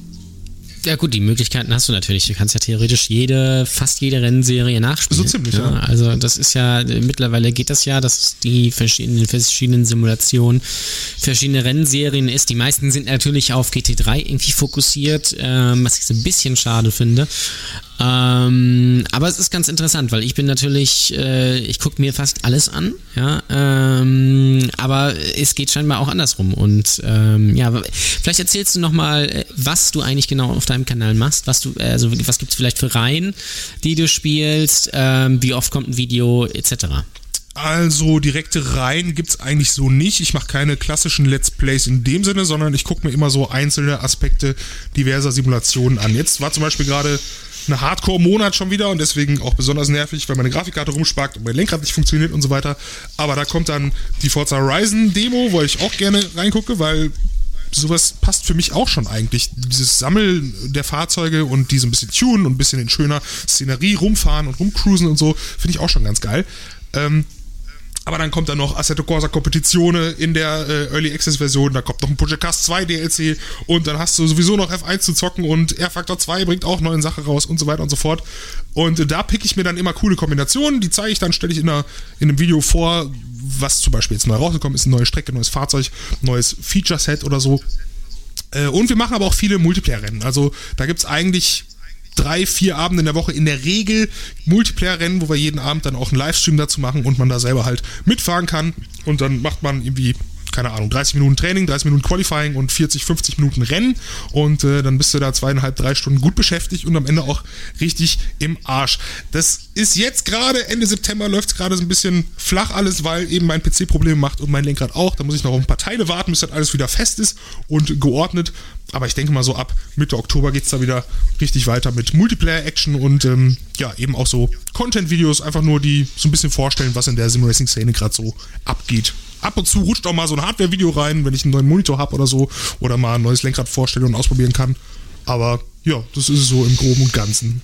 Ja gut, die Möglichkeiten hast du natürlich. Du kannst ja theoretisch jede, fast jede Rennserie nachspielen. So ziemlich, ja. ja. Also das ist ja, mittlerweile geht das ja, dass die verschiedenen, verschiedenen Simulationen, verschiedene Rennserien ist. Die meisten sind natürlich auf G T drei irgendwie fokussiert, ähm, was ich so ein bisschen schade finde. Ähm, aber es ist ganz interessant, weil ich bin natürlich, äh, ich gucke mir fast alles an, ja, ähm, aber es geht scheinbar auch andersrum und ähm, ja, vielleicht erzählst du nochmal, was du eigentlich genau auf deinem Kanal machst, was du, also was gibt es vielleicht für Reihen, die du spielst, ähm, wie oft kommt ein Video, et cetera. Also direkte Reihen gibt's eigentlich so nicht. Ich mache keine klassischen Let's Plays in dem Sinne, sondern ich gucke mir immer so einzelne Aspekte diverser Simulationen an. Jetzt war zum Beispiel gerade eine Hardcore-Monat schon wieder und deswegen auch besonders nervig, weil meine Grafikkarte rumsparkt und mein Lenkrad nicht funktioniert und so weiter. Aber da kommt dann die Forza Horizon Demo, wo ich auch gerne reingucke, weil sowas passt für mich auch schon eigentlich. Dieses Sammeln der Fahrzeuge und die so ein bisschen tunen und ein bisschen in schöner Szenerie rumfahren und rumcruisen und so, finde ich auch schon ganz geil. Ähm, aber dann kommt dann noch Assetto Corsa Competizione in der äh, Early Access Version, da kommt noch ein Project Cars zwei D L C und dann hast du sowieso noch F eins zu zocken und R-Factor zwei bringt auch neue Sachen raus und so weiter und so fort. Und äh, da pick ich mir dann immer coole Kombinationen, die zeige ich dann, stelle ich in, einer, in einem Video vor, was zum Beispiel jetzt neu rausgekommen ist, eine neue Strecke, neues Fahrzeug, neues Feature-Set oder so. Äh, und wir machen aber auch viele Multiplayer-Rennen, also da gibt es eigentlich drei, vier Abende in der Woche in der Regel Multiplayer-Rennen, wo wir jeden Abend dann auch einen Livestream dazu machen und man da selber halt mitfahren kann und dann macht man irgendwie keine Ahnung, dreißig Minuten Training, dreißig Minuten Qualifying und vierzig, fünfzig Minuten Rennen und äh, dann bist du da zweieinhalb, drei Stunden gut beschäftigt und am Ende auch richtig im Arsch. Das ist jetzt gerade, Ende September läuft es gerade so ein bisschen flach alles, weil eben mein P C Probleme macht und mein Lenkrad auch. Da muss ich noch auf ein paar Teile warten, bis das alles wieder fest ist und geordnet. Aber ich denke mal so ab Mitte Oktober geht es da wieder richtig weiter mit Multiplayer-Action und ähm, ja, eben auch so Content-Videos, einfach nur die so ein bisschen vorstellen, was in der Sim-Racing-Szene gerade so abgeht. Ab und zu rutscht auch mal so ein Hardware-Video rein, wenn ich einen neuen Monitor habe oder so oder mal ein neues Lenkrad vorstelle und ausprobieren kann. Aber ja, das ist es so im Groben und Ganzen.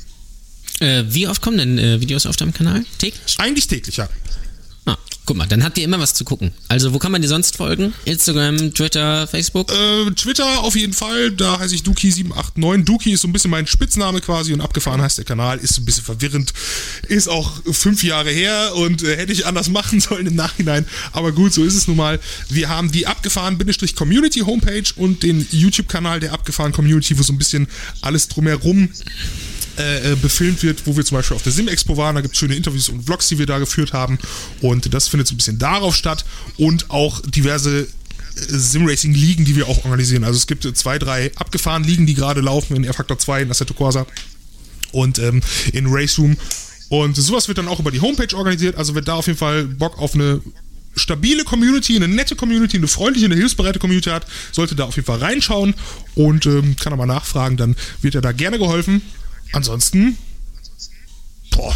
Äh, wie oft kommen denn äh, Videos auf deinem Kanal? Täglich? Eigentlich täglich, ja. Ah, guck mal, dann habt ihr immer was zu gucken. Also, wo kann man dir sonst folgen? Instagram, Twitter, Facebook? Äh, Twitter auf jeden Fall, da heiße ich Duki sieben acht neun. Duki ist so ein bisschen mein Spitzname quasi und abgefahren heißt der Kanal, ist so ein bisschen verwirrend, ist auch fünf Jahre her und äh, hätte ich anders machen sollen im Nachhinein, aber gut, so ist es nun mal. Wir haben die abgefahren-Community Homepage und den YouTube-Kanal der abgefahren Community, wo so ein bisschen alles drumherum Äh, befilmt wird, wo wir zum Beispiel auf der Sim-Expo waren. Da gibt es schöne Interviews und Vlogs, die wir da geführt haben. Und das findet so ein bisschen darauf statt. Und auch diverse äh, Sim-Racing-Ligen, die wir auch organisieren. Also es gibt äh, zwei, drei abgefahren Ligen, die gerade laufen in R-Factor zwei, in Assetto Corsa und ähm, in Race Room. Und sowas wird dann auch über die Homepage organisiert. Also wer da auf jeden Fall Bock auf eine stabile Community, eine nette Community, eine freundliche, eine hilfsbereite Community hat, sollte da auf jeden Fall reinschauen und ähm, kann er mal nachfragen. Dann wird er da gerne geholfen. Ansonsten, boah,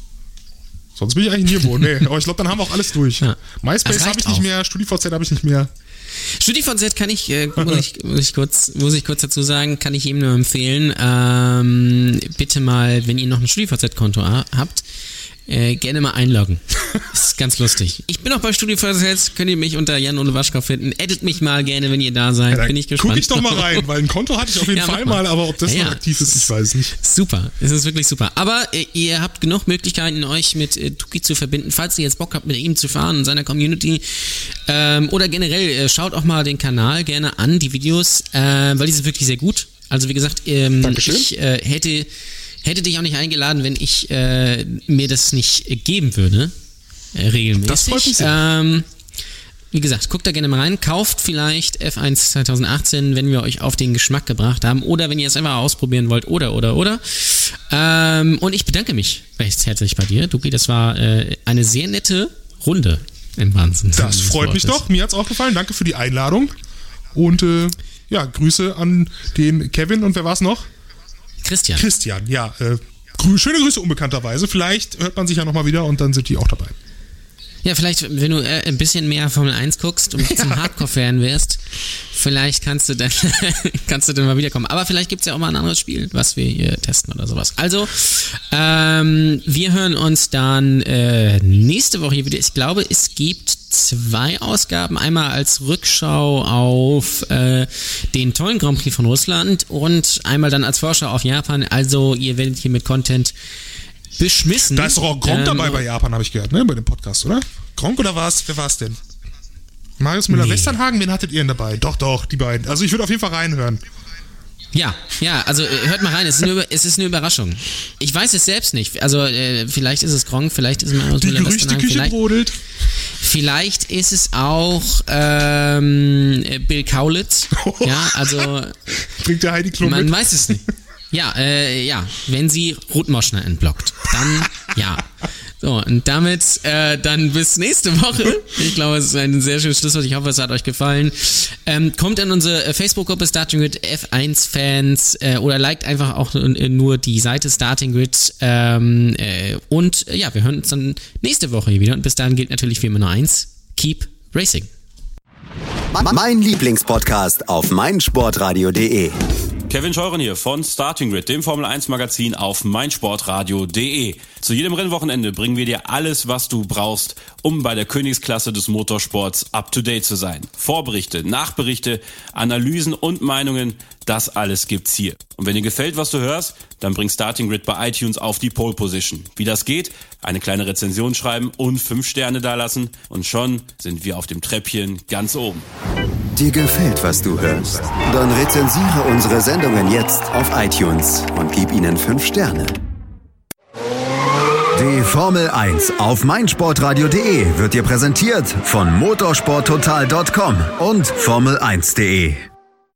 sonst bin ich eigentlich nirgendwo. Nee, aber ich glaube, dann haben wir auch alles durch. Ja. MySpace habe ich nicht mehr, StudiVZ habe ich nicht mehr. StudiVZ kann ich, äh, muss ich, muss ich kurz, muss ich kurz dazu sagen, kann ich ihm nur empfehlen. Ähm, bitte mal, wenn ihr noch ein StudiVZ-Konto habt, äh, gerne mal einloggen. Ist ganz lustig. Ich bin auch bei StudiVZ, könnt ihr mich unter Jan Ole Waschkau finden. Edit mich mal gerne, wenn ihr da seid. Ja, bin ich gespannt. Guck ich doch mal rein, weil ein Konto hatte ich auf jeden ja, Fall mal, aber ob das ja, noch aktiv ist, ich weiß nicht. Super, es ist wirklich super. Aber äh, ihr habt genug Möglichkeiten, euch mit äh, Duki zu verbinden, falls ihr jetzt Bock habt, mit ihm zu fahren und seiner Community. Ähm, oder generell, äh, schaut auch mal den Kanal gerne an, die Videos, äh, weil die sind wirklich sehr gut. Also wie gesagt, ähm, ich äh, hätte... Hätte dich auch nicht eingeladen, wenn ich äh, mir das nicht geben würde. Äh, regelmäßig. Das freut mich sehr. Ähm, wie gesagt, guckt da gerne mal rein. Kauft vielleicht F eins zwanzig achtzehn, wenn wir euch auf den Geschmack gebracht haben. Oder wenn ihr es einfach ausprobieren wollt. Oder, oder, oder. Ähm, und ich bedanke mich recht herzlich bei dir, Duki. Das war äh, eine sehr nette Runde im Wahnsinn. Das freut mich doch. Mir hat es auch gefallen. Danke für die Einladung. Und äh, ja, Grüße an den Kevin. Und wer war es noch? Christian. Christian, ja. Äh, grü- schöne Grüße unbekannterweise. Vielleicht hört man sich ja nochmal wieder und dann sind die auch dabei. Ja, vielleicht, wenn du äh, ein bisschen mehr Formel eins guckst und zum Hardcore-Fan wirst, vielleicht kannst du dann kannst du dann mal wiederkommen. Aber vielleicht gibt's ja auch mal ein anderes Spiel, was wir hier testen oder sowas. Also, ähm, wir hören uns dann äh, nächste Woche hier wieder. Ich glaube, es gibt zwei Ausgaben. Einmal als Rückschau auf äh, den tollen Grand Prix von Russland und einmal dann als Vorschau auf Japan. Also, ihr werdet hier mit Content beschmissen. Da ist doch auch Gronk ähm, dabei bei Japan, habe ich gehört, ne? Bei dem Podcast, oder? Gronk oder war's? Wer war's denn? Marius Müller-Westernhagen, nee. Wen hattet ihr denn dabei? Doch, doch, die beiden. Also ich würde auf jeden Fall reinhören. Ja, ja, also äh, hört mal rein, es ist, eine, es ist eine Überraschung. Ich weiß es selbst nicht. Also äh, vielleicht ist es Gronk, vielleicht ist es Marius Müller-Westernhagen. Die Gerüchteküche brodelt. Vielleicht ist es auch ähm, Bill Kaulitz. Ja, also bringt der Heidi Klum man mit? weiß es nicht. Ja, äh, ja, wenn sie Ruth Moschner entblockt, dann ja. So, und damit äh, dann bis nächste Woche. Ich glaube, es ist ein sehr schönes Schlusswort. Ich hoffe, es hat euch gefallen. Ähm, kommt in unsere Facebook-Gruppe Starting Grid F eins Fans äh, oder liked einfach auch nur die Seite Starting Grid. Ähm, äh, und äh, ja, wir hören uns dann nächste Woche hier wieder. Und bis dahin gilt natürlich wie immer nur eins. Keep Racing. Mein Lieblingspodcast auf meinsportradio punkt de. Kevin Scheuren hier von Starting Grid, dem Formel eins Magazin auf meinsportradio punkt de. Zu jedem Rennwochenende bringen wir dir alles, was du brauchst, um bei der Königsklasse des Motorsports up to date zu sein. Vorberichte, Nachberichte, Analysen und Meinungen, das alles gibt's hier. Und wenn dir gefällt, was du hörst, dann bring Starting Grid bei iTunes auf die Pole Position. Wie das geht? Eine kleine Rezension schreiben und fünf Sterne dalassen und schon sind wir auf dem Treppchen ganz oben. Dir gefällt, was du hörst? Dann rezensiere unsere Sendungen jetzt auf iTunes und gib ihnen fünf Sterne. Die Formel eins auf meinsportradio punkt de wird dir präsentiert von motorsporttotal punkt com und formel eins punkt de.